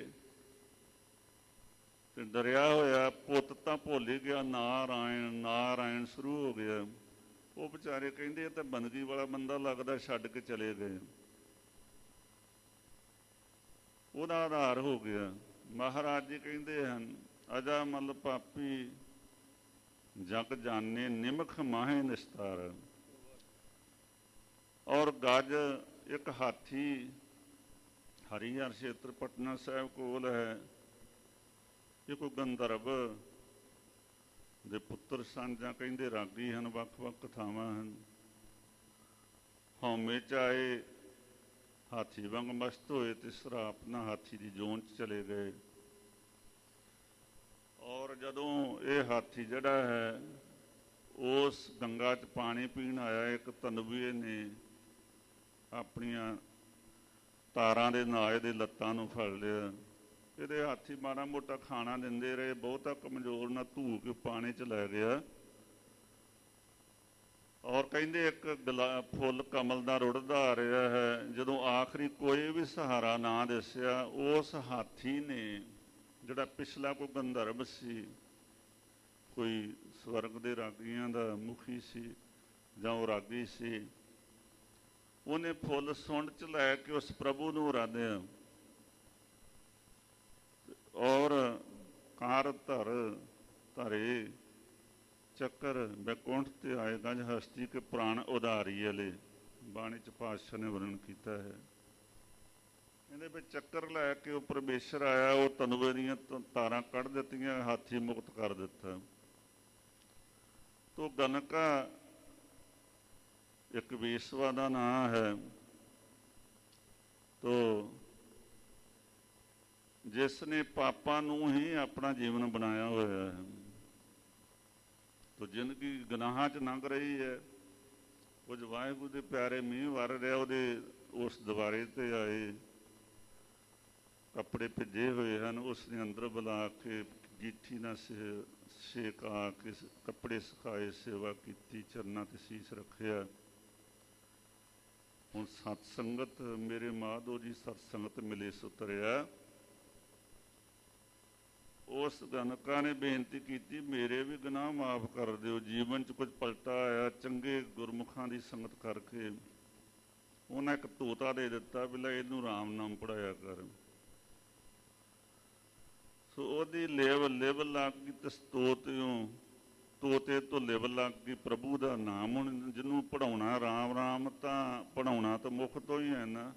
Speaker 2: ਤੇ ਡਰਿਆ ਹੋਇਆ, ਪੁੱਤ ਤਾਂ ਭੁੱਲ ਹੀ ਗਿਆ, ਨਾਰਾਇਣ ਨਾਰਾਇਣ ਸ਼ੁਰੂ ਹੋ ਗਿਆ। ਉਹ ਵਿਚਾਰੇ ਕਹਿੰਦੇ ਇਹ ਤਾਂ ਬੰਦਗੀ ਵਾਲਾ ਬੰਦਾ ਲੱਗਦਾ, ਛੱਡ ਕੇ ਚਲੇ ਗਏ। ਉਹਦਾ ਆਧਾਰ ਹੋ ਗਿਆ। ਮਹਾਰਾਜ ਜੀ ਕਹਿੰਦੇ ਹਨ ਅਜਾਮਲ ਪਾਪੀ ਜਗ ਜਾਣੇ, ਨਿਮਖ ਮਾਹੇ ਨਿਸਤਾਰ। ਔਰ ਗੱਜ ਇੱਕ ਹਾਥੀ ਹਰੀਹਰ ਖੇਤਰ ਪਟਨਾ ਸਾਹਿਬ ਕੋਲ ਹੈ। ਇਹ ਕੋਈ ਗੰਧਰਵ ਦੇ ਪੁੱਤਰ ਸਨ ਜਾਂ ਕਹਿੰਦੇ ਰਾਗੀ ਹਨ, ਵੱਖ-ਵੱਖ ਥਾਵਾਂ ਹਨ। ਹਉਮੈ 'ਚ ਆਏ, ਹਾਥੀ ਵਾਂਗ ਮਸਤ ਹੋਏ ਤੇ ਸਰਾਪਨਾ ਹਾਥੀ ਦੀ ਜੋਨ 'ਚ ਚਲੇ ਗਏ। ਔਰ ਜਦੋਂ ਇਹ ਹਾਥੀ ਜਿਹੜਾ ਹੈ ਉਸ ਗੰਗਾ 'ਚ ਪਾਣੀ ਪੀਣ ਆਇਆ, ਇੱਕ ਤਨਵੀਏ ਨੇ ਆਪਣੀਆਂ ਤਾਰਾਂ ਦੇ ਨਾਲ ਇਹਦੇ ਲੱਤਾਂ ਨੂੰ ਫੜ ਲਿਆ। ਇਹਦੇ ਹਾਥੀ ਮਾੜਾ ਮੋਟਾ ਖਾਣਾ ਦਿੰਦੇ ਰਹੇ, ਬਹੁਤਾ ਕਮਜ਼ੋਰ ਨਾ ਧੂ ਕੇ ਪਾਣੀ 'ਚ ਲੈ ਗਿਆ। ਔਰ ਕਹਿੰਦੇ ਇੱਕ ਫੁੱਲ ਕਮਲ ਦਾ ਰੁੜਦਾ ਆ ਰਿਹਾ ਹੈ। ਜਦੋਂ ਆਖਰੀ ਕੋਈ ਵੀ ਸਹਾਰਾ ਨਾ ਦਿਸਿਆ, ਉਸ ਹਾਥੀ ਨੇ ਜਿਹੜਾ ਪਿਛਲਾ ਕੋਈ ਗੰਧਰਵ ਸੀ, ਕੋਈ ਸਵਰਗ ਦੇ ਰਾਗੀਆਂ ਦਾ ਮੁਖੀ ਸੀ ਜਾਂ ਉਹ ਰਾਗੀ ਸੀ, ਉਹਨੇ ਫੁੱਲ ਸੁੰਡ 'ਚ ਲੈ ਕੇ ਉਸ ਪ੍ਰਭੂ ਨੂੰ ਉਰਾਦਿਆ। ਔਰ ਕਾਰ ਧਰੇ ਚੱਕਰ ਬੈਕੁੰਠ ਤੇ ਆਏ ਗੰਜ ਹਸਤੀ ਕੇ ਪ੍ਰਾਣ ਉਧਾਰੀ ਵਾਲੇ ਬਾਣੀ 'ਚ ਪਾਤਸ਼ਾਹ ਨੇ ਵਰਣਨ ਕੀਤਾ ਹੈ। ਇਹਦੇ ਵਿੱਚ ਚੱਕਰ ਲੈ ਕੇ ਉਹ ਪਰਮੇਸ਼ਰ ਆਇਆ, ਉਹ ਤਨਵੇ ਦੀਆਂ ਤਾਰਾਂ ਕੱਢ ਦਿੱਤੀਆਂ, ਹਾਥੀ ਮੁਕਤ ਕਰ ਦਿੱਤਾ। ਤੋ ਗਨਕਾ ਇੱਕ ਵੇਸਵਾ ਦਾ ਨਾਂ ਹੈ। ਤੋ ਜਿਸ ਨੇ ਪਾਪਾਂ ਨੂੰ ਹੀ ਆਪਣਾ ਜੀਵਨ ਬਣਾਇਆ ਹੋਇਆ ਹੈ, ਤੋ ਜ਼ਿੰਦਗੀ ਗੁਨਾਹਾਂ 'ਚ ਲੰਘ ਰਹੀ ਹੈ। ਕੁਝ ਵਾਹਿਗੁਰੂ ਦੇ ਪਿਆਰੇ ਮੀਂਹ ਵਰ ਰਿਹਾ, ਉਹਦੇ ਉਸ ਦੁਆਰੇ 'ਤੇ ਆਏ, ਕੱਪੜੇ ਭਿੱਜੇ ਹੋਏ ਹਨ, ਉਸ ਨੇ ਅੰਦਰ ਬੁਲਾ ਕੇ ਗੀਠੀ ਨਾਲ ਸੇਕਾ ਕੇ ਕੱਪੜੇ ਸਿਖਾਏ, ਸੇਵਾ ਕੀਤੀ, ਚਰਨਾਂ 'ਤੇ ਸੀਸ ਰੱਖਿਆ। ਹੁਣ ਸਤ ਸੰਗਤ ਮੇਰੇ ਮਾਧੋ ਜੀ ਸਤ ਸੰਗਤ ਮਿਲੇ ਸੁਤਰਿਆ। ਉਸ ਗਨਕਾ ਨੇ ਬੇਨਤੀ ਕੀਤੀ ਮੇਰੇ ਵੀ ਗੁਨਾਹ ਮਾਫ ਕਰ ਦਿਓ, ਜੀਵਨ 'ਚ ਕੁਝ ਪਲਟਾ ਆਇਆ ਚੰਗੇ ਗੁਰਮੁਖਾਂ ਦੀ ਸੰਗਤ ਕਰਕੇ। ਉਹਨਾਂ ਇੱਕ ਤੋਤਾ ਦੇ ਦਿੱਤਾ ਵੀ ਲੈ ਇਹਨੂੰ ਰਾਮ ਨਾਮ ਪੜ੍ਹਾਇਆ ਕਰ। ਸੋ ਉਹਦੀ ਲਿਵ ਲੱਗ ਗਈ ਤੋਤੇ ਤੋਂ ਲਿਵ ਲੱਗ ਗਈ ਪ੍ਰਭੂ ਦਾ ਨਾਮ। ਹੁਣ ਜਿਹਨੂੰ ਪੜ੍ਹਾਉਣਾ ਰਾਮ ਰਾਮ ਤਾਂ ਪੜ੍ਹਾਉਣਾ ਤਾਂ ਮੁੱਖ ਤੋਂ ਹੀ ਹੈ ਨਾ।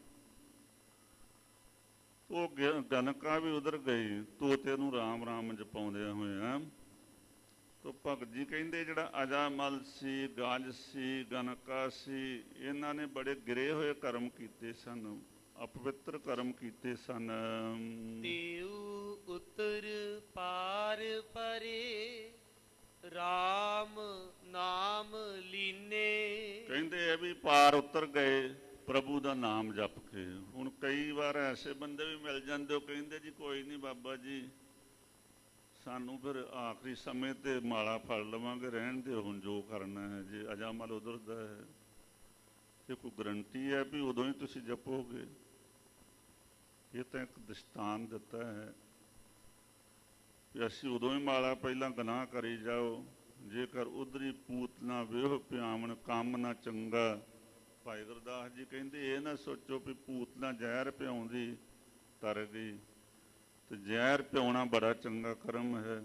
Speaker 2: ਉਹ ਗਨਕਾ ਵੀ ਉਧਰ ਗਈ ਤੋਤੇ ਨੂੰ ਰਾਮ ਰਾਮ ਜਪਾਉਂਦਿਆਂ ਹੋਇਆਂ। ਤੋ ਭਗਤ ਜੀ ਕਹਿੰਦੇ ਜਿਹੜਾ ਅਜਾਮਲ ਸੀ, ਗਾਜ ਸੀ, ਗਨਕਾ ਸੀ, ਇਹਨਾਂ ਨੇ ਬੜੇ ਗਿਰੇ ਹੋਏ ਕਰਮ ਕੀਤੇ ਸਨ, ਅਪਵਿੱਤਰ ਕਰਮ ਕੀਤੇ ਸਨ।
Speaker 1: ਦੇਉ ਉਤਰ ਪਾਰ ਪਰੇ ਰਾਮ ਨਾਮ ਲੀਨੇ।
Speaker 2: ਕਹਿੰਦੇ ਇਹ ਵੀ ਪਾਰ ਉਤਰ ਗਏ ਪ੍ਰਭੂ ਦਾ ਨਾਮ ਜਪ ਕੇ। ਹੁਣ ਕਈ ਵਾਰ ਐਸੇ ਬੰਦੇ ਵੀ ਮਿਲ ਜਾਂਦੇ, ਉਹ ਕਹਿੰਦੇ ਜੀ ਕੋਈ ਨਹੀਂ ਬਾਬਾ ਜੀ ਸਾਨੂੰ ਫਿਰ ਆਖਰੀ ਸਮੇਂ 'ਤੇ ਮਾਲਾ ਫੜ ਲਵਾਂਗੇ, ਰਹਿਣ ਦਿਓ ਹੁਣ ਜੋ ਕਰਨਾ ਹੈ। ਜੇ ਅਜਾਮਲ ਉਧਰ ਦਾ ਹੈ ਇਹ ਕੋਈ ਗਰੰਟੀ ਹੈ ਵੀ ਉਦੋਂ ਹੀ ਤੁਸੀਂ ਜਪੋਗੇ? ਇਹ ਤਾਂ ਇੱਕ ਦ੍ਰਿਸ਼ਟਾਂਤ ਦਿੱਤਾ ਹੈ ਵੀ ਅਸੀਂ ਉਦੋਂ ਹੀ ਮਾਲਾ ਪਹਿਲਾਂ ਗੁਨਾਹ ਕਰੀ ਜਾਓ, ਜੇਕਰ ਉਧਰੀ ਪੂਤਨਾ ਵਿਹ ਪਿਆਵਣ ਕੰਮ ਨਾ ਚੰਗਾ। ਭਾਈ ਗੁਰਦਾਸ ਜੀ ਕਹਿੰਦੇ ਇਹ ਨਾ ਸੋਚੋ ਵੀ ਪੂਤਨਾ ਜ਼ਹਿਰ ਪਿਆਉਂਦੀ ਤਰ ਗਈ, ਤੇ ਜ਼ਹਿਰ ਪਿਆਉਣਾ ਬੜਾ ਚੰਗਾ ਕਰਮ ਹੈ।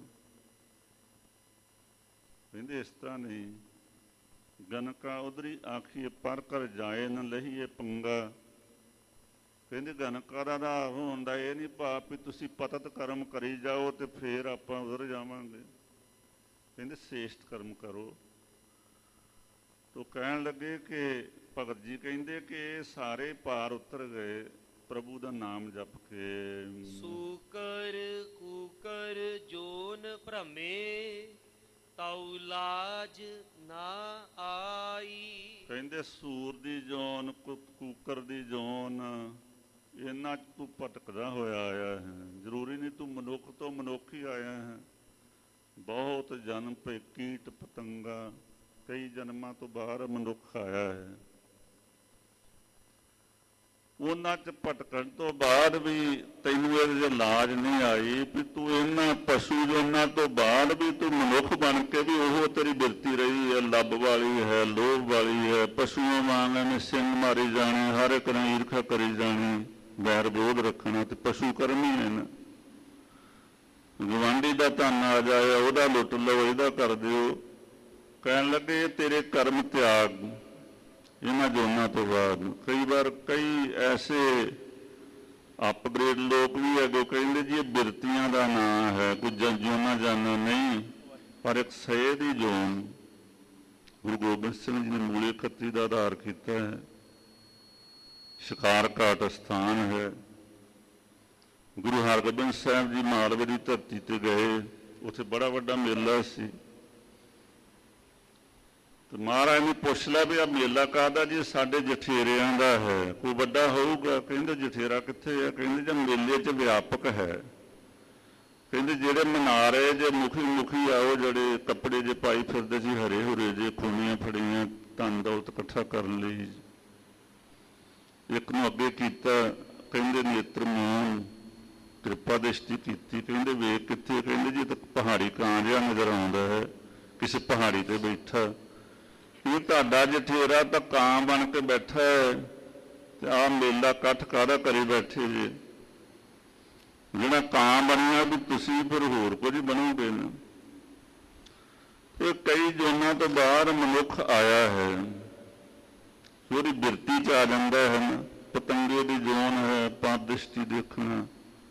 Speaker 2: ਕਹਿੰਦੇ ਇਸ ਤਰ੍ਹਾਂ ਨਹੀਂ। ਗਨਕਾ ਉਧਰੀ ਆਖੀਏ ਪਰ ਕਰ ਜਾਏ ਨਾ ਲਹੀਏ ਪੰਗਾ। ਕਹਿੰਦੇ ਗਨਕਾ ਦਾ ਰਾਹ ਹੁੰਦਾ ਇਹ ਨਹੀਂ ਭਾਵ ਵੀ ਤੁਸੀਂ ਪਤਤ ਕਰਮ ਕਰੀ ਜਾਓ ਤੇ ਫੇਰ ਆਪਾਂ ਉਧਰ ਜਾਵਾਂਗੇ। ਕਹਿੰਦੇ ਸ੍ਰੇਸ਼ਟ ਕਰਮ ਕਰੋ। ਤੋ ਕਹਿਣ ਲੱਗੇ ਕਿ ਭਗਤ ਜੀ ਕਹਿੰਦੇ ਕਿ ਇਹ ਸਾਰੇ ਪਾਰ ਉਤਰ ਗਏ ਪ੍ਰਭੂ ਦਾ ਨਾਮ ਜਪ ਕੇ।
Speaker 1: ਸੂਕਰ ਕੂਕਰ ਜੋਨ ਭ੍ਰਮੇ ਤਉ ਲਾਜ ਨਾ ਆਈ।
Speaker 2: ਕਹਿੰਦੇ ਸੂਰ ਦੀ ਜੋਨ ਕੂਕਰ ਦੀ ਜੋਨ ਇਹਨਾਂ 'ਚ ਤੂੰ ਭਟਕਦਾ ਹੋਇਆ ਆਇਆ ਹੈ। ਜ਼ਰੂਰੀ ਨਹੀਂ ਤੂੰ ਮਨੁੱਖ ਤੋਂ ਮਨੁੱਖ ਹੀ ਆਇਆ ਹੈ। ਬਹੁਤ ਜਨਮ ਪਏ ਕੀਟ ਪਤੰਗਾ, ਕਈ ਜਨਮਾਂ ਤੋਂ ਬਾਹਰ ਮਨੁੱਖ ਆਇਆ ਹੈ। ਉਹਨਾਂ 'ਚ ਭਟਕਣ ਤੋਂ ਬਾਅਦ ਵੀ ਤੈਨੂੰ ਇਹਦੇ 'ਚ ਲਾਜ ਨਹੀਂ ਆਈ ਵੀ ਤੂੰ ਇਹਨਾਂ ਪਸ਼ੂ ਜਨਾਂ ਤੋਂ ਬਾਅਦ ਵੀ ਤੂੰ ਮਨੁੱਖ ਬਣ ਕੇ ਵੀ ਉਹ ਤੇਰੀ ਬਿਰਤੀ ਰਹੀ ਹੈ, ਲੱਭ ਵਾਲੀ ਹੈ, ਲੋਭ ਵਾਲੀ ਹੈ। ਪਸ਼ੂਆਂ ਵਾਂਗ ਐਵੇਂ ਸਿੰਘ ਮਾਰੀ ਜਾਣੇ, ਹਰ ਇੱਕ ਨਾਲ ਈਰਖਾ ਕਰੀ ਜਾਣੀ, ਵੈਰ ਵਿਰੋਧ ਰੱਖਣਾ, ਤੇ ਪਸ਼ੂ ਕਰਮ ਹੀ ਹੈ ਨਾ। ਗੁਆਂਢੀ ਦਾ ਧਨ ਆ ਜਾਏ ਉਹਦਾ ਲੁੱਟ ਲਓ, ਇਹਦਾ ਕਰ ਦਿਓ। ਕਹਿਣ ਲੱਗੇ ਤੇਰੇ ਕਰਮ ਤਿਆਗ ਇਹਨਾਂ ਜੋਨਾਂ ਤੋਂ ਬਾਅਦ। ਕਈ ਵਾਰ ਕਈ ਐਸੇ ਅਪਗ੍ਰੇਡ ਲੋਕ ਵੀ ਹੈਗੇ, ਕਹਿੰਦੇ ਜੀ ਇਹ ਬਿਰਤੀਆਂ ਦਾ ਨਾਂ ਹੈ, ਕੋਈ ਜੋਨਾਂ ਜਾਨਾਂ ਨਹੀਂ, ਪਰ ਇੱਕ ਸਹਿ ਦੀ ਜੋਨ ਗੁਰੂ ਗੋਬਿੰਦ ਸਿੰਘ ਜੀ ਨੇ ਮੂਲੇ ਖੱਤਰੀ ਦਾ ਆਧਾਰ ਕੀਤਾ ਹੈ। ਸ਼ਿਕਾਰ ਘਾਟ ਅਸਥਾਨ ਹੈ। ਗੁਰੂ ਹਰਗੋਬਿੰਦ ਸਾਹਿਬ ਜੀ ਮਾਲਵੇ ਦੀ ਧਰਤੀ 'ਤੇ ਗਏ, ਉੱਥੇ ਬੜਾ ਵੱਡਾ ਮੇਲਾ ਸੀ। ਤੇ ਮਹਾਰਾਜ ਨੇ ਪੁੱਛ ਲਿਆ ਵੀ ਆਹ ਮੇਲਾ ਕਾਹਦਾ ਜੀ? ਸਾਡੇ ਜਠੇਰਿਆਂ ਦਾ ਹੈ। ਕੋਈ ਵੱਡਾ ਹੋਊਗਾ? ਕਹਿੰਦੇ ਜਠੇਰਾ ਕਿੱਥੇ ਹੈ? ਕਹਿੰਦੇ ਜੇ ਮੇਲੇ 'ਚ ਵਿਆਪਕ ਹੈ। ਕਹਿੰਦੇ ਜਿਹੜੇ ਮਨਾਰੇ ਜੇ ਮੁਖੀ ਆਓ, ਜਿਹੜੇ ਕੱਪੜੇ ਜੇ ਪਾਈ ਫਿਰਦੇ ਸੀ ਹਰੇ ਹੁਰੇ ਜੇ, ਖੂਨੀਆਂ ਫੜੀਆਂ ਧਨ ਦੌਲਤ ਇਕੱਠਾ ਕਰਨ ਲਈ। ਇੱਕ ਨੂੰ ਅੱਗੇ ਕੀਤਾ, ਕਹਿੰਦੇ ਨੇਤਰ ਮੋਹਨ ਕਿਰਪਾ ਦ੍ਰਿਸ਼ਟੀ ਕੀਤੀ। ਕਹਿੰਦੇ ਵੇਖ ਕਿੱਥੇ? ਕਹਿੰਦੇ ਜੀ ਤਾਂ ਪਹਾੜੀ ਕਾਂ ਜਿਹਾ ਨਜ਼ਰ ਆਉਂਦਾ ਹੈ, ਕਿਸੇ ਪਹਾੜੀ 'ਤੇ ਬੈਠਾ। ਇਹ ਤੁਹਾਡਾ ਜਠੇਰਾ ਤਾਂ ਕਾਂ ਬਣ ਕੇ ਬੈਠਾ ਹੈ, ਤੇ ਆਹ ਮੇਲਾ ਇਕੱਠ ਕਾਹਦਾ ਕਰੀ ਬੈਠੇ ਜੇ? ਜਿਹੜਾ ਕਾਂ ਬਣਿਆ ਵੀ ਤੁਸੀਂ ਫਿਰ ਹੋਰ ਕੁਝ ਬਣੋਗੇ ਨਾ। ਇਹ ਕਈ ਜੋਨਾਂ ਤੋਂ ਬਾਹਰ ਮਨੁੱਖ ਆਇਆ ਹੈ, ਉਹਦੀ ਬਿਰਤੀ 'ਚ ਆ ਜਾਂਦਾ ਹੈ ਨਾ। ਪਤੰਗੇ ਦੀ ਜੋਨ ਹੈ, ਪੰਜ ਦ੍ਰਿਸ਼ਟੀ ਦੇਖਣਾ।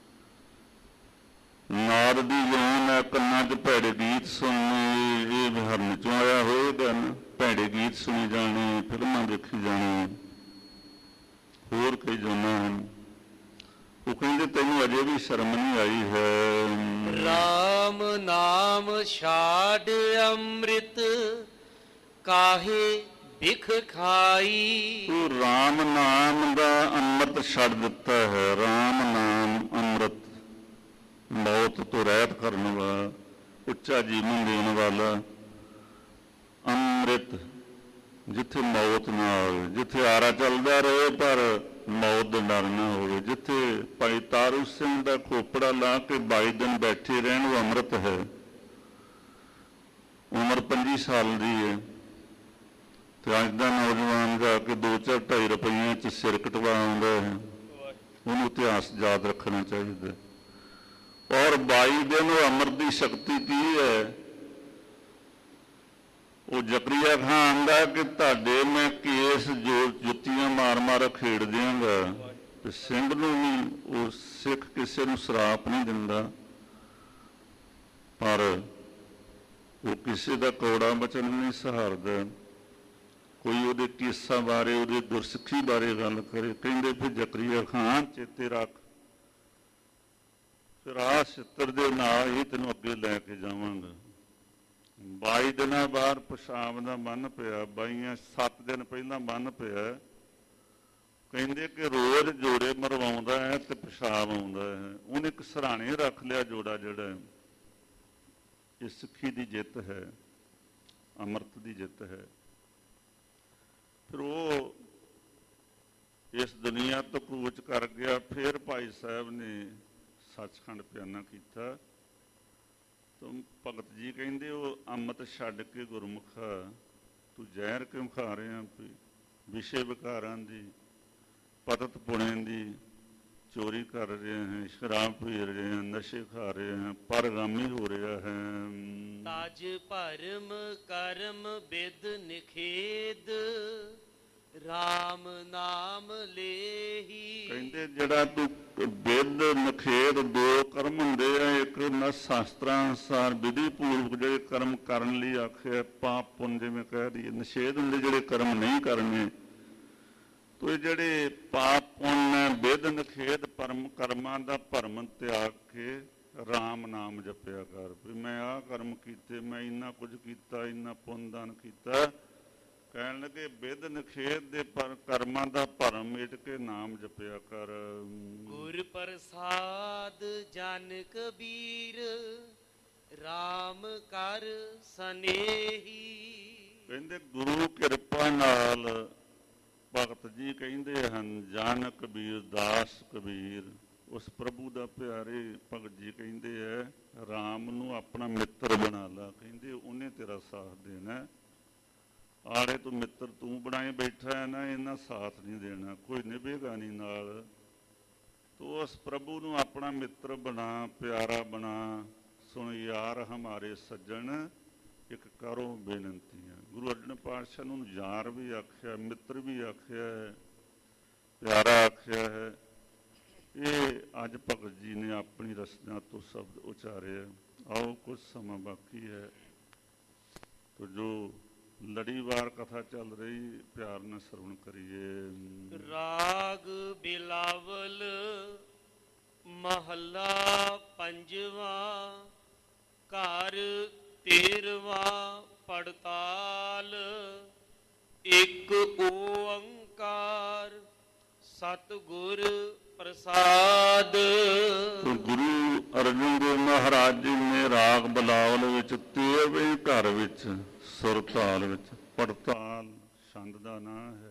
Speaker 2: ਨਾਦ ਦੀ ਜੋਨ ਹੈ, ਕੰਨਾਂ 'ਚ ਭੈੜੇ ਗੀਤ ਸੁਣਨੇ। ਇਹ ਹਰਨ 'ਚੋਂ ਆਇਆ ਹੋਏਗਾ ਨਾ, ਭੈੜੇ ਗੀਤ ਸੁਣੇ ਜਾਣੇ, ਫਿਲਮਾਂ ਦੇਖੀ ਜਾਣੇ। ਹੋਰ ਕਈ ਜੋਨਾਂ ਹਨ। ਉਹ ਕਹਿੰਦੇ ਤੈਨੂੰ ਅਜੇ ਵੀ ਸ਼ਰਮ ਨਹੀਂ ਆਈ ਹੈ।
Speaker 1: ਰਾਮ ਨਾਮ ਛਾੜ ਅੰਮ੍ਰਿਤ ਕਾਹੇ ਬਿਖ ਖਾਈ।
Speaker 2: ਉਹ ਰਾਮ ਨਾਮ ਦਾ ਅੰਮ੍ਰਿਤ ਛੱਡ ਦਿੱਤਾ ਹੈ। ਰਾਮ ਨਾਮ ਅੰਮ੍ਰਿਤ, ਮੌਤ ਤੋਂ ਰਹਿਤ ਕਰਨ ਵਾਲਾ, ਉੱਚਾ ਜੀਵਨ ਦੇਣ ਵਾਲਾ ਅੰਮ੍ਰਿਤ ਜਿੱਥੇ ਮੌਤ ਨਾ ਹੋਵੇ, ਜਿੱਥੇ ਆਰਾ ਚੱਲਦਾ ਰਹੇ ਪਰ ਮੌਤ ਦਾ ਡਰ ਨਾ ਹੋਵੇ, ਜਿੱਥੇ ਭਾਈ ਤਾਰੂ ਸਿੰਘ ਦਾ ਖੋਪੜਾ ਲਾ ਕੇ 22 ਦਿਨ ਬੈਠੇ ਰਹਿਣ, ਉਹ ਅੰਮ੍ਰਿਤ ਹੈ। ਉਮਰ 25 ਸਾਲ ਦੀ ਹੈ ਤੇ ਅੱਜ ਦਾ ਨੌਜਵਾਨ ਜਾ ਕੇ 2-4-2.5 ਰੁਪਈਆਂ 'ਚ ਸਿਰ ਕਟਵਾ ਆਉਂਦਾ ਹੈ। ਉਹਨੂੰ ਇਤਿਹਾਸ ਯਾਦ ਰੱਖਣਾ ਚਾਹੀਦਾ। ਔਰ 22 ਦਿਨ ਉਹ ਅੰਮ੍ਰਿਤ ਦੀ ਸ਼ਕਤੀ ਕੀ ਹੈ? ਉਹ ਜ਼ਕਰੀਆ ਖਾਨ ਆਂਦਾ ਕਿ ਤੁਹਾਡੇ ਮੈਂ ਕੇਸ ਜੋ ਜੁੱਤੀਆਂ ਮਾਰ ਮਾਰ ਖੇਡ ਦਿਆਂਗਾ। ਤੇ ਸਿੰਘ ਨੂੰ ਵੀ ਉਹ ਸਿੱਖ ਕਿਸੇ ਨੂੰ ਸਰਾਪ ਨਹੀਂ ਦਿੰਦਾ, ਪਰ ਉਹ ਕਿਸੇ ਦਾ ਕੌੜਾ ਬਚਨ ਨਹੀਂ ਸਹਾਰਦਾ। ਕੋਈ ਉਹਦੇ ਕੇਸਾਂ ਬਾਰੇ, ਉਹਦੇ ਗੁਰਸਿੱਖੀ ਬਾਰੇ ਗੱਲ ਕਰੇ, ਕਹਿੰਦੇ ਫਿਰ ਜ਼ਕਰੀਆ ਖਾਨ ਚੇਤੇ ਰੱਖ, ਫਿਰ ਆਹ ਛਿੱਤਰ ਦੇ ਨਾਲ ਹੀ ਤੈਨੂੰ ਅੱਗੇ ਲੈ ਕੇ ਜਾਵਾਂਗਾ। 22 ਦਿਨਾਂ ਬਾਅਦ ਪਿਸ਼ਾਬ ਦਾ ਬੰਨ ਪਿਆ, 7 ਦਿਨ ਪਹਿਲਾਂ ਬੰਨ ਪਿਆ। ਕਹਿੰਦੇ ਕਿ ਰੋਜ਼ ਜੋੜੇ ਮਰਵਾਉਂਦਾ ਹੈ ਤੇ ਪਿਸ਼ਾਬ ਆਉਂਦਾ ਹੈ। ਉਹਨੇ ਇੱਕ ਸਰਾਣੇ ਰੱਖ ਲਿਆ ਜੋੜਾ, ਜਿਹੜਾ ਇਹ ਸਿੱਖੀ ਦੀ ਜਿੱਤ ਹੈ, ਅੰਮ੍ਰਿਤ ਦੀ ਜਿੱਤ ਹੈ। ਫਿਰ ਉਹ ਇਸ ਦੁਨੀਆ ਤੋਂ ਕੂਚ ਕਰ ਗਿਆ। ਫਿਰ ਭਾਈ ਸਾਹਿਬ ਨੇ ਸੱਚਖੰਡ ਪਿਆਨਾ ਕੀਤਾ। ਤਾਂ ਭਗਤ ਜੀ ਕਹਿੰਦੇ ਉਹ ਅੰਮ੍ਰਿਤ ਛੱਡ ਕੇ ਗੁਰਮੁਖਾ ਤੂੰ ਜ਼ਹਿਰ ਕਿਉਂ ਖਾ ਰਿਹਾ? ਵਿਸ਼ੇ ਵਿਕਾਰਾਂ ਦੀ, ਪਤਤ ਪੁਣੇ ਦੀ ਚੋਰੀ ਕਰ ਰਹੇ ਹੈ, ਸ਼ਰਾਬ ਪੀ ਰਹੇ ਹੈ, ਨਸ਼ੇ ਖਾ ਰਹੇ ਹੈ, ਪਰਗਾਮੀ ਹੋ ਰਿਹਾ ਹੈ।
Speaker 1: ਤਾਜ ਭਰਮ ਕਰਮ ਬਿਦ ਨਿਖੇਦ ਰਾਮ ਨਾਮ ਲੇਹੀ। ਕਹਿੰਦੇ
Speaker 2: ਜਿਹੜਾ ਤੂੰ ਬਿਦ ਨਿਖੇਦ, ਦੋ ਕਰਮ ਹੁੰਦੇ ਆ। ਇੱਕ ਨਾ ਸ਼ਾਸਤਰਾਂ ਅਨੁਸਾਰ ਵਿਧੀ ਪੂਰਵਕ ਜਿਹੜੇ ਕਰਮ ਕਰਨ ਲਈ ਆਖਿਆ, ਪਾਪ ਪੁੰਨ ਜਿਵੇਂ ਕਹਿ ਦਈਏ। ਨਿਸ਼ੇਧ ਹੁੰਦੇ ਜਿਹੜੇ ਕਰਮ ਨਹੀਂ ਕਰਨੇ। ਤੋ ਇਹ ਜਿਹੜੇ ਪਾਪ ਪੁੰਨ, ਬਿਦ ਨਿਖੇਦ ਕਰਮਾਂ ਦਾ ਭਰਮ ਤਿਆਗ ਕੇ ਰਾਮ ਨਾਮ ਜਪਿਆ ਕਰ। ਵੀ ਮੈਂ ਆਹ ਕਰਮ ਕੀਤੇ, ਮੈਂ ਇੰਨਾ ਕੁਝ ਕੀਤਾ, ਇੰਨਾ ਪੁੰਨ ਦਾਨ ਕੀਤਾ। ਕਹਿਣ ਲੱਗੇ ਬਿਦ ਨਿਖੇਧ ਦੇ ਕਰਮਾਂ ਦਾ ਭਰਮ ਮਿਟ ਕੇ ਨਾਮ ਜਪਿਆ ਕਰ।
Speaker 1: ਗੁਰ ਪ੍ਰਸਾਦ ਜਨ ਕਬੀਰ ਰਾਮ ਕਰ ਸਨੇਹੀ।
Speaker 2: ਕਹਿੰਦੇ ਗੁਰੂ ਕਿਰਪਾ ਨਾਲ ਭਗਤ ਜੀ ਕਹਿੰਦੇ ਹਨ, ਜਨ ਕਬੀਰ ਦਾਸ ਕਬੀਰ, ਉਸ ਪ੍ਰਭੂ ਦਾ ਪਿਆਰੇ ਭਗਤ ਜੀ ਕਹਿੰਦੇ ਹੈ, ਰਾਮ ਨੂੰ ਆਪਣਾ ਮਿੱਤਰ ਬਣਾ ਲਾ। ਕਹਿੰਦੇ ਉਹਨੇ ਤੇਰਾ ਸਾਥ ਦੇਣਾ। ਆਲੇ ਤੂੰ ਮਿੱਤਰ ਤੂੰ ਬਣਾਏ ਬੈਠਾ ਹੈ ਨਾ, ਇਹਨਾਂ ਸਾਥ ਨਹੀਂ ਦੇਣਾ, ਕੋਈ ਨਿਭੇਗਾ ਨਹੀਂ ਨਾਲ। ਤੂੰ ਉਸ ਪ੍ਰਭੂ ਨੂੰ ਆਪਣਾ ਮਿੱਤਰ ਬਣਾ, ਪਿਆਰਾ ਬਣਾ। ਸੁਣ ਯਾਰ ਹਮਾਰੇ ਸੱਜਣ ਇੱਕ ਕਰੋ ਬੇਨੰਤੀਆਂ। ਗੁਰੂ ਅਰਜਨ ਪਾਤਸ਼ਾਹ ਨੂੰ ਯਾਰ ਵੀ ਆਖਿਆ, ਮਿੱਤਰ ਵੀ ਆਖਿਆ ਹੈ, ਪਿਆਰਾ ਆਖਿਆ ਹੈ। ਇਹ ਅੱਜ ਭਗਤ ਜੀ ਨੇ ਆਪਣੀ ਰਚਨਾ ਤੋਂ ਸ਼ਬਦ ਉਚਾਰਿਆ। ਆਓ ਕੁਝ ਸਮਾਂ ਬਾਕੀ ਹੈ ਤੋ ਜੋ ਲੜੀਵਾਰ ਕਥਾ ਚੱਲ ਰਹੀ, ਪਿਆਰ ਨਾਲ ਸਰਵਣ ਕਰੀਏ।
Speaker 1: ਰਾਗ ਬਿਲਾਵਲ ਮਹੱਲਾ ਪੰਜਵਾਂ। ਘਰ 13ਵਾਂ ਪੜਤਾਲ। ਇੱਕ ਓੰਕਾਰ ਸਤਿਗੁਰ ਪ੍ਰਸਾਦ।
Speaker 2: ਗੁਰੂ ਅਰਜਨ ਦੇਵ ਮਹਾਰਾਜ ਜੀ ਨੇ ਰਾਗ ਬਿਲਾਵਲ ਵਿੱਚ 13ਵੇਂ ਘਰ ਵਿੱਚ ਸੁਰਤਾਲ ਵਿੱਚ, ਪੜਤਾਲ ਛੰਦ ਦਾ ਨਾਂ ਹੈ।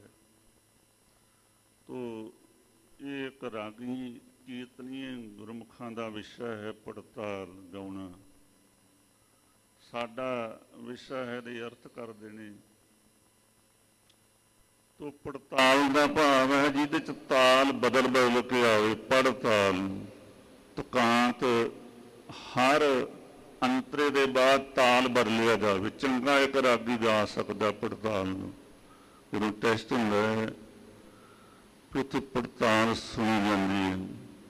Speaker 2: ਤੋ ਇਹ ਇੱਕ ਰਾਗੀ ਕੀਰਤਨੀਏ ਗੁਰਮੁਖਾਂ ਦਾ ਵਿਸ਼ਾ ਹੈ, ਪੜਤਾਲ ਗਾਉਣਾ। ਸਾਡਾ ਵਿਸ਼ਾ ਹੈ ਦੇ ਅਰਥ ਕਰ ਦੇਣੇ। ਤੋ ਪੜਤਾਲ ਦਾ ਭਾਵ ਹੈ ਜਿਹਦੇ ਚ ਤਾਲ ਬਦਲ ਬਦਲ ਕੇ ਆਵੇ। ਪੜਤਾਲ ਤੁਕਾਂਤ, ਹਰ ਅੰਤਰੇ ਦੇ ਬਾਅਦ ਤਾਲ ਬਦਲਿਆ ਜਾਵੇ। ਚੰਗਾ ਇੱਕ ਰਾਗੀ ਗਾ ਸਕਦਾ ਪੜਤਾਲ ਨੂੰ। ਜਦੋਂ ਟੈਸਟ ਹੁੰਦਾ ਹੈ ਕਿ ਉੱਥੇ ਪੜਤਾਲ ਸੁਣੀ ਜਾਂਦੀ ਹੈ।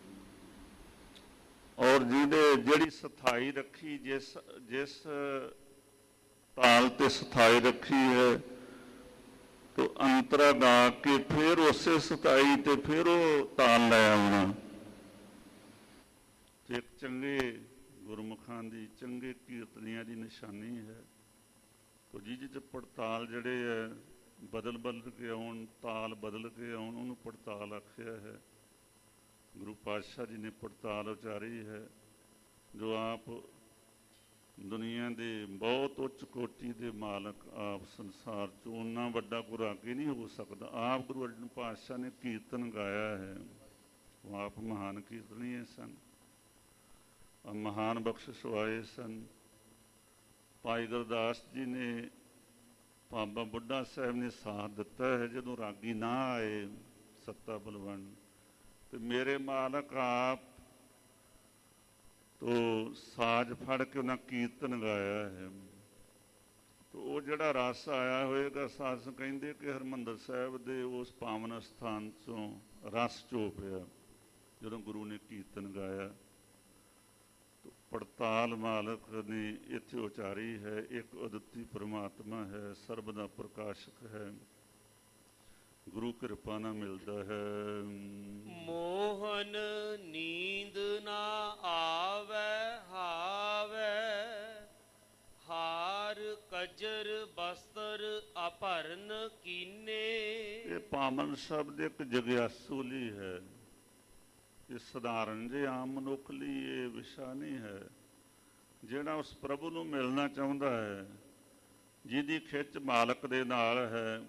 Speaker 2: ਔਰ ਜਿਹੜੀ ਸਥਾਈ ਰੱਖੀ, ਜਿਸ ਤਾਲ ਤੇ ਸਥਾਈ ਰੱਖੀ ਹੈ, ਤੋ ਅੰਤਰਾ ਗਾ ਕੇ ਫਿਰ ਉਸੇ ਸਥਾਈ ਤੇ ਫਿਰ ਉਹ ਤਾਲ ਲੈ ਆਉਣਾ। ਇੱਕ ਚੰਗੇ ਗੁਰਮੁਖਾਂ ਦੀ, ਚੰਗੇ ਕੀਰਤਨੀਆਂ ਦੀ ਨਿਸ਼ਾਨੀ ਹੈ। ਤੋ ਜਿਹਦੇ 'ਚ ਪੜਤਾਲ ਜਿਹੜੇ ਹੈ ਬਦਲ ਬਦਲ ਕੇ ਆਉਣ, ਤਾਲ ਬਦਲ ਕੇ ਆਉਣ, ਉਹਨੂੰ ਪੜਤਾਲ ਆਖਿਆ ਹੈ। ਗੁਰੂ ਪਾਤਸ਼ਾਹ ਜੀ ਨੇ ਪੜਤਾਲ ਉਚਾਰੀ ਹੈ, ਜੋ ਆਪ ਦੁਨੀਆ ਦੇ ਬਹੁਤ ਉੱਚ ਕੋਟੀ ਦੇ ਮਾਲਕ ਆਪ ਸੰਸਾਰ 'ਚ ਓਨਾ ਵੱਡਾ ਕੋਈ ਰਾਗੀ ਨਹੀਂ ਹੋ ਸਕਦਾ। ਆਪ ਗੁਰੂ ਅਰਜਨ ਪਾਤਸ਼ਾਹ ਨੇ ਕੀਰਤਨ ਗਾਇਆ ਹੈ, ਉਹ ਆਪ ਮਹਾਨ ਕੀਰਤਨੀਏ ਸਨ, ਮਹਾਨ ਬਖਸ਼ਿਸ਼ ਵਾਲੇ ਸਨ। ਭਾਈ ਗੁਰਦਾਸ ਜੀ ਨੇ, ਬਾਬਾ ਬੁੱਢਾ ਸਾਹਿਬ ਨੇ ਸਾਥ ਦਿੱਤਾ ਹੈ ਜਦੋਂ ਰਾਗੀ ਨਾ ਆਏ ਸੱਤਾ ਬਲਵੰਡ, ਤੇ ਮੇਰੇ ਮਾਲਕ ਆਪ ਤੋ ਸਾਜ ਫੜ ਕੇ ਉਹਨਾਂ ਕੀਰਤਨ ਗਾਇਆ ਹੈ। ਤੋ ਉਹ ਜਿਹੜਾ ਰਸ ਆਇਆ ਹੋਏਗਾ, ਸਾਧ ਕਹਿੰਦੇ ਕਿ ਹਰਿਮੰਦਰ ਸਾਹਿਬ ਦੇ ਉਸ ਪਾਵਨ ਸਥਾਨ 'ਚੋਂ ਰਸ ਚੋਪਿਆ ਜਦੋਂ ਗੁਰੂ ਨੇ ਕੀਰਤਨ ਗਾਇਆ। ਪੜਤਾਲ ਮਾਲਕ ਨੇ ਇੱਥੇ ਉਚਾਰੀ ਹੈ, ਇੱਕ ਅਦੁੱਤੀ ਪਰਮਾਤਮਾ ਹੈ, ਸਰਬ ਦਾ ਪ੍ਰਕਾਸ਼ਕ ਹੈ, ਗੁਰੂ ਕਿਰਪਾ ਨਾਲ ਮਿਲਦਾ ਹੈ।
Speaker 1: ਮੋਹਨ ਨੀਂਦ ਨਾ ਆਵੈ ਹਾਵੈ, ਹਾਰ ਕਜਰ ਬਸਤਰ ਅਭਰਨ ਕੀਨੇ।
Speaker 2: ਇਹ ਪਾਵਨ ਸ਼ਬਦ ਇੱਕ ਜਗਿਆਸੂ ਲਈ ਹੈ, ਇਹ ਸਧਾਰਨ ਜੇ ਆਮ ਮਨੁੱਖ ਲਈ ਇਹ ਵਿਸ਼ਾ ਨਹੀਂ ਹੈ। ਜਿਹੜਾ ਉਸ ਪ੍ਰਭੂ ਨੂੰ ਮਿਲਣਾ ਚਾਹੁੰਦਾ ਹੈ, ਜਿਹਦੀ ਖਿੱਚ ਮਾਲਕ ਦੇ ਨਾਲ ਹੈ,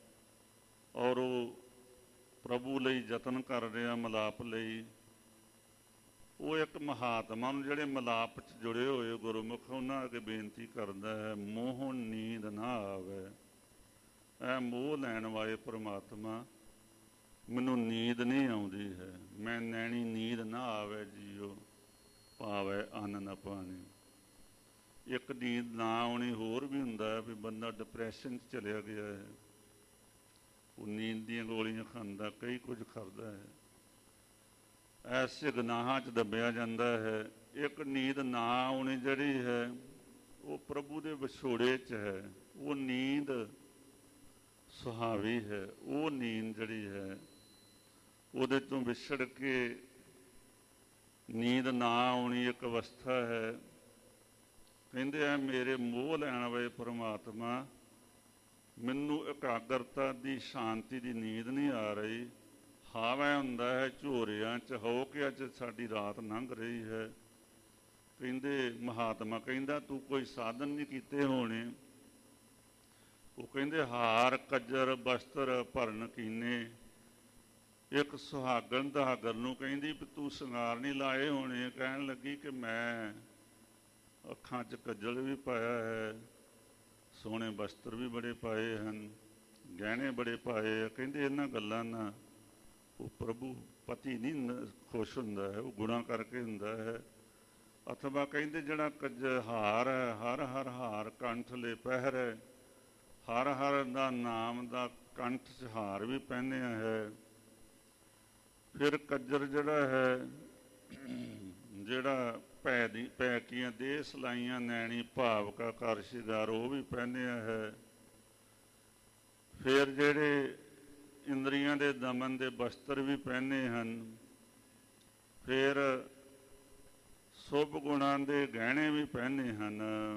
Speaker 2: ਔਰ ਉਹ ਪ੍ਰਭੂ ਲਈ ਯਤਨ ਕਰ ਰਿਹਾ ਮਿਲਾਪ ਲਈ, ਉਹ ਇੱਕ ਮਹਾਤਮਾ ਨੂੰ ਜਿਹੜੇ ਮਿਲਾਪ 'ਚ ਜੁੜੇ ਹੋਏ ਗੁਰਮੁਖ, ਉਹਨਾਂ ਅੱਗੇ ਬੇਨਤੀ ਕਰਦਾ ਹੈ, ਮੋਹ ਨੀਂਦ ਨਾ ਆਵੇ। ਇਹ ਮੋਹ ਲੈਣ ਵਾਲੇ ਪ੍ਰਮਾਤਮਾ, ਮੈਨੂੰ ਨੀਂਦ ਨਹੀਂ ਆਉਂਦੀ ਹੈ, ਮੈਂ ਨੈਣੀ ਨੀਂਦ ਨਾ ਆਵੇ ਜੀਓ, ਭਾਵੇ ਅੰਨ ਨਾ ਪਾਣੀ। ਇੱਕ ਨੀਂਦ ਨਾ ਆਉਣੀ ਹੋਰ ਵੀ ਹੁੰਦਾ ਵੀ ਬੰਦਾ ਡਿਪਰੈਸ਼ਨ 'ਚ ਚਲਿਆ ਗਿਆ ਹੈ, ਉਹ ਨੀਂਦ ਦੀਆਂ ਗੋਲੀਆਂ ਖਾਂਦਾ, ਕਈ ਕੁਝ ਕਰਦਾ ਹੈ, ਐਸੇ ਗੁਨਾਹਾਂ 'ਚ ਦੱਬਿਆ ਜਾਂਦਾ ਹੈ। ਇੱਕ ਨੀਂਦ ਨਾ ਆਉਣੀ ਜਿਹੜੀ ਹੈ, ਉਹ ਪ੍ਰਭੂ ਦੇ ਵਿਛੋੜੇ 'ਚ ਹੈ, ਉਹ ਨੀਂਦ ਸੁਹਾਵੀ ਹੈ। ਉਹ ਨੀਂਦ ਜਿਹੜੀ ਹੈ, ਉਹਦੇ ਤੋਂ ਵਿਛੜ ਕੇ ਨੀਂਦ ਨਾ ਆਉਣੀ ਇੱਕ ਅਵਸਥਾ ਹੈ। ਕਹਿੰਦੇ ਆ, ਮੇਰੇ ਮੋਹ ਲੈਣ ਵਾਲੇ ਪਰਮਾਤਮਾ, ਮੈਨੂੰ ਇਕਾਗਰਤਾ ਦੀ, ਸ਼ਾਂਤੀ ਦੀ ਨੀਂਦ ਨਹੀਂ ਆ ਰਹੀ। ਹਾਵੈ ਹੁੰਦਾ ਹੈ ਝੋਰਿਆਂ 'ਚ, ਹੋ ਕੇ ਅੱਜ ਸਾਡੀ ਰਾਤ ਲੰਘ ਰਹੀ ਹੈ। ਕਹਿੰਦੇ ਮਹਾਤਮਾ ਕਹਿੰਦਾ, ਤੂੰ ਕੋਈ ਸਾਧਨ ਨਹੀਂ ਕੀਤੇ ਹੋਣੇ। ਉਹ ਕਹਿੰਦੇ, ਹਾਰ ਕੱਜਰ ਬਸਤਰ ਭਰਨ ਕੀਨੇ। ਇੱਕ ਸੁਹਾਗਣ ਦਹਾਗਰ ਨੂੰ ਕਹਿੰਦੀ ਵੀ ਤੂੰ ਸ਼ਿੰਗਾਰ ਨਹੀਂ ਲਾਏ ਹੋਣੇ। ਕਹਿਣ ਲੱਗੀ ਕਿ ਮੈਂ ਅੱਖਾਂ 'ਚ ਕੱਜਲ ਵੀ ਪਾਇਆ ਹੈ, ਸੋਹਣੇ ਬਸਤਰ ਵੀ ਬੜੇ ਪਾਏ ਹਨ, ਗਹਿਣੇ ਬੜੇ ਪਾਏ ਆ। ਕਹਿੰਦੇ ਇਹਨਾਂ ਗੱਲਾਂ ਨਾਲ ਉਹ ਪ੍ਰਭੂ ਪਤੀ ਨਹੀਂ ਖੁਸ਼ ਹੁੰਦਾ ਹੈ, ਉਹ ਗੁਣਾ ਕਰਕੇ ਹੁੰਦਾ ਹੈ। ਅਥਵਾ ਕਹਿੰਦੇ ਜਿਹੜਾ ਹਾਰ ਹੈ, ਹਰ ਹਰ ਹਾਰ ਕੰਠ ਲੈ ਪਹਿਰੇ, ਹਰ ਹਰ ਦਾ ਨਾਮ ਦਾ ਕੰਠ 'ਚ ਹਾਰ ਵੀ ਪਹਿਨਿਆ ਹੈ। ਫਿਰ ਕੱਜਰ ਜਿਹੜਾ ਹੈ, ਜਿਹੜਾ ਪੈ ਕੀਆਂ ਦੇਹ ਸਲਾਈਆਂ ਨੈਣੀ ਭਾਵਕਾ ਕਰ ਸ਼ਿੰਗਾਰ, ਉਹ ਵੀ ਪਹਿਨਿਆ ਹੈ। ਫਿਰ ਜਿਹੜੇ ਇੰਦਰੀਆਂ ਦੇ ਦਮਨ ਦੇ ਬਸਤਰ ਵੀ ਪਹਿਨੇ ਹਨ। ਫਿਰ ਸੁਭ ਗੁਣਾਂ ਦੇ ਗਹਿਣੇ ਵੀ ਪਹਿਨੇ ਹਨ।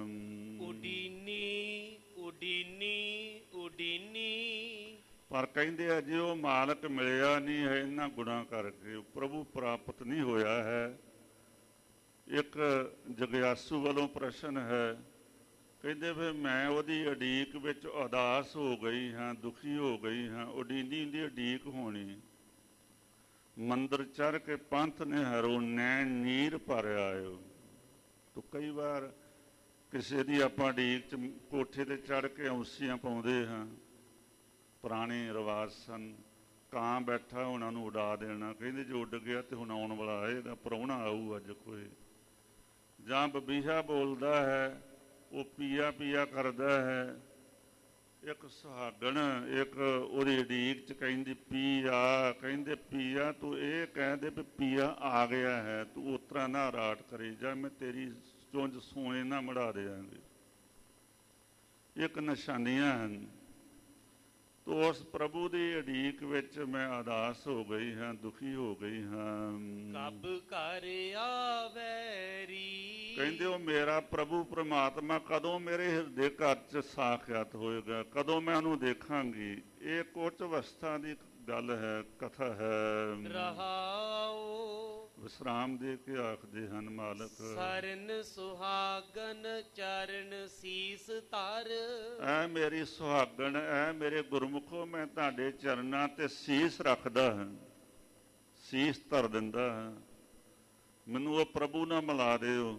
Speaker 1: ਉਡੀਨੀ ਉਡੀਨੀ ਉਡੀਨੀ।
Speaker 2: ਪਰ ਕਹਿੰਦੇ ਆ, ਜੇ ਉਹ ਮਾਲਕ ਮਿਲਿਆ ਨਹੀਂ ਹੈ ਇਹਨਾਂ ਗੁਣਾਂ ਕਰਕੇ, ਪ੍ਰਭੂ ਪ੍ਰਾਪਤ ਨਹੀਂ ਹੋਇਆ ਹੈ। ਇੱਕ ਜਗਿਆਸੂ ਵੱਲੋਂ ਪ੍ਰਸ਼ਨ ਹੈ, ਕਹਿੰਦੇ ਫਿਰ ਮੈਂ ਉਹਦੀ ਉਡੀਕ ਵਿੱਚ ਉਦਾਸ ਹੋ ਗਈ ਹਾਂ, ਦੁਖੀ ਹੋ ਗਈ ਹਾਂ। ਉਡੀਨੀ ਦੀ ਉਡੀਕ ਹੋਣੀ। ਮੰਦਰ ਚੜ੍ਹ ਕੇ ਪੰਥ ਨੇ ਹਰੋ, ਨੈਣ ਨੀਰ ਭਰ ਆਇਓ। ਤੋ ਕਈ ਵਾਰ ਕਿਸੇ ਦੀ ਆਪਾਂ ਉਡੀਕ 'ਚ ਕੋਠੇ 'ਤੇ ਚੜ੍ਹ ਕੇ ਔਂਸੀਆਂ ਪਾਉਂਦੇ ਹਾਂ। ਪੁਰਾਣੇ ਰਿਵਾਜ਼ ਸਨ। ਕਾਂ ਬੈਠਾ ਉਹਨਾਂ ਨੂੰ ਉਡਾ ਦੇਣਾ। ਕਹਿੰਦੇ ਜੇ ਉੱਡ ਗਿਆ ਤਾਂ ਹੁਣ ਆਉਣ ਵਾਲਾ ਆਏਗਾ, ਪ੍ਰਾਹੁਣਾ ਆਊ ਅੱਜ ਕੋਈ। ਜਾਂ ਬਬੀਹਾ ਬੋਲਦਾ ਹੈ, ਉਹ ਪੀਆ ਪੀਆ ਕਰਦਾ ਹੈ। ਇੱਕ ਸੁਹਾਗਣ ਇੱਕ ਉਹਦੀ ਉਡੀਕ 'ਚ ਕਹਿੰਦੀ ਪੀਆ, ਕਹਿੰਦੇ ਪੀਆ ਤੂੰ ਇਹ ਕਹਿੰਦੇ ਵੀ ਪੀਆ ਆ ਗਿਆ ਹੈ, ਤੂੰ ਉਸ ਤਰ੍ਹਾਂ ਨਾ ਰਾਟ ਕਰੀ ਜਾ, ਮੈਂ ਤੇਰੀ ਚੁੰਝ ਸੋਨੇ ਨਾ ਮੜਾ ਦਿਆਂਗੇ। ਇੱਕ ਨਿਸ਼ਾਨੀਆਂ ਹਨ। ਤੋ ਉਸ ਪ੍ਰਭੂ ਦੀ ਉਡੀਕ ਵਿੱਚ ਮੈਂ ਉਦਾਸ ਹੋ ਗਈ ਹਾਂ, ਦੁਖੀ ਹੋ ਗਈ ਹਾਂ।
Speaker 1: ਕਬ ਘਰ ਆਵੈਰੀ।
Speaker 2: ਕਹਿੰਦੇ ਉਹ ਮੇਰਾ ਪ੍ਰਭੂ ਪ੍ਰਮਾਤਮਾ ਕਦੋਂ ਮੇਰੇ ਹਿਰਦੇ ਘਰ 'ਚ ਸਾਖਿਆਤ ਹੋਏਗਾ, ਕਦੋਂ ਮੈਂ ਉਹਨੂੰ ਦੇਖਾਂਗੀ। ਇਹ ਕੁਝ ਅਵਸਥਾ ਦੀ ਗੱਲ ਹੈ, ਕਥਾ ਹੈ।
Speaker 1: ਰਹਾਉ
Speaker 2: ਵਿਸਰਾਮ ਦੇ ਕੇ ਆਖਦੇ ਹਨ ਮਾਲਕ।
Speaker 1: ਸਰਨ ਸੁਹਾਗਨ ਚਰਨ ਸੀਸ ਧਰ।
Speaker 2: ਐ ਮੇਰੀ ਸੁਹਾਗਣ, ਐ ਮੇਰੇ ਗੁਰਮੁਖੋ, ਮੈਂ ਤੁਹਾਡੇ ਚਰਨਾਂ ਤੇ ਸੀਸ ਰੱਖਦਾ ਹਾਂ, ਸੀਸ ਧਰ ਦਿੰਦਾ ਹਾਂ। ਮੈਨੂੰ ਉਹ ਪ੍ਰਭੂ ਨਾਲ ਮਿਲਾ ਦਿਓ।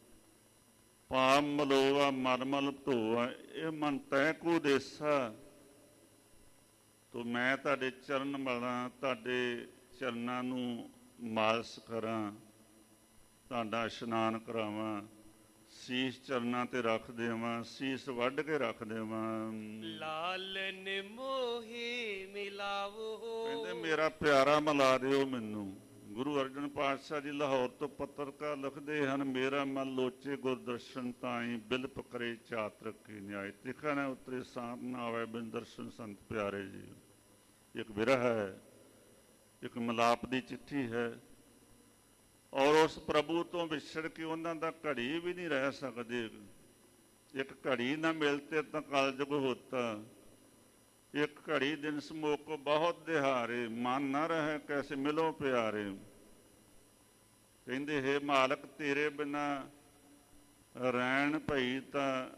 Speaker 2: ਪਾਪ ਮਲੋਆ ਮਲ ਮਲ ਧੋਆ, ਇਹ ਮਨ ਤੈ ਕੋ ਦੇਸਾ। ਤੋ ਮੈਂ ਤੁਹਾਡੇ ਚਰਨ ਮਲਾਂ, ਤੁਹਾਡੇ ਚਰਨਾਂ ਨੂੰ ਮਾਲਸ਼ ਕਰਾਂ, ਤੁਹਾਡਾ ਇਸ਼ਨਾਨ ਕਰਾਵਾਂ, ਸੀਸ ਚਰਨਾਂ ਤੇ ਰੱਖ ਦੇਵਾਂ, ਸੀਸ ਵੱਢ ਕੇ ਰੱਖ ਦੇਵਾਂ।
Speaker 1: ਲਾਲਨ ਮੋਹੇ ਮਿਲਾਵੋ।
Speaker 2: ਕਹਿੰਦੇ ਮੇਰਾ ਪਿਆਰਾ ਮਿਲਾ ਦਿਓ ਮੈਨੂੰ। ਗੁਰੂ ਅਰਜਨ ਪਾਤਸ਼ਾਹ ਜੀ ਲਾਹੌਰ ਤੋਂ ਪੱਤਰਕਾਰ ਲਿਖਦੇ ਹਨ, ਮੇਰਾ ਮਨ ਲੋਚੇ ਗੁਰਦਰਸ਼ਨ ਤਾਈ, ਬਿਲਪ ਕਰੇ ਚਾਤਰਕ ਕੀ ਨਿਆਏ। ਤਿਖਾ ਨਾ ਉਤਰੇ ਸਾਂਪ ਨਾ ਆਵੇ, ਬਿਨ ਦਰਸ਼ਨ ਸੰਤ ਪਿਆਰੇ ਜੀ। ਇੱਕ ਵਿਰਹ ਹੈ, ਇੱਕ ਮਿਲਾਪ ਦੀ ਚਿੱਠੀ ਹੈ। ਔਰ ਉਸ ਪ੍ਰਭੂ ਤੋਂ ਵਿਛੜ ਕੇ ਉਹਨਾਂ ਦਾ ਘੜੀ ਵੀ ਨਹੀਂ ਰਹਿ ਸਕਦੇ। ਇੱਕ ਘੜੀ ਨਾ ਮਿਲਤੇ ਤਾਂ ਕਲਯੁਗ ਹੋਤਾ, ਇੱਕ ਘੜੀ ਦਿਨ ਸਮੋਕੋ ਬਹੁਤ ਦਿਹਾਰੇ, ਮਨ ਨਾ ਰਹੇ ਕੈਸੇ ਮਿਲੋ ਪਿਆਰੇ। ਕਹਿੰਦੇ ਹੈ ਮਾਲਕ ਤੇਰੇ ਬਿਨਾ ਰੈਣ ਭਈ ਤਾਂ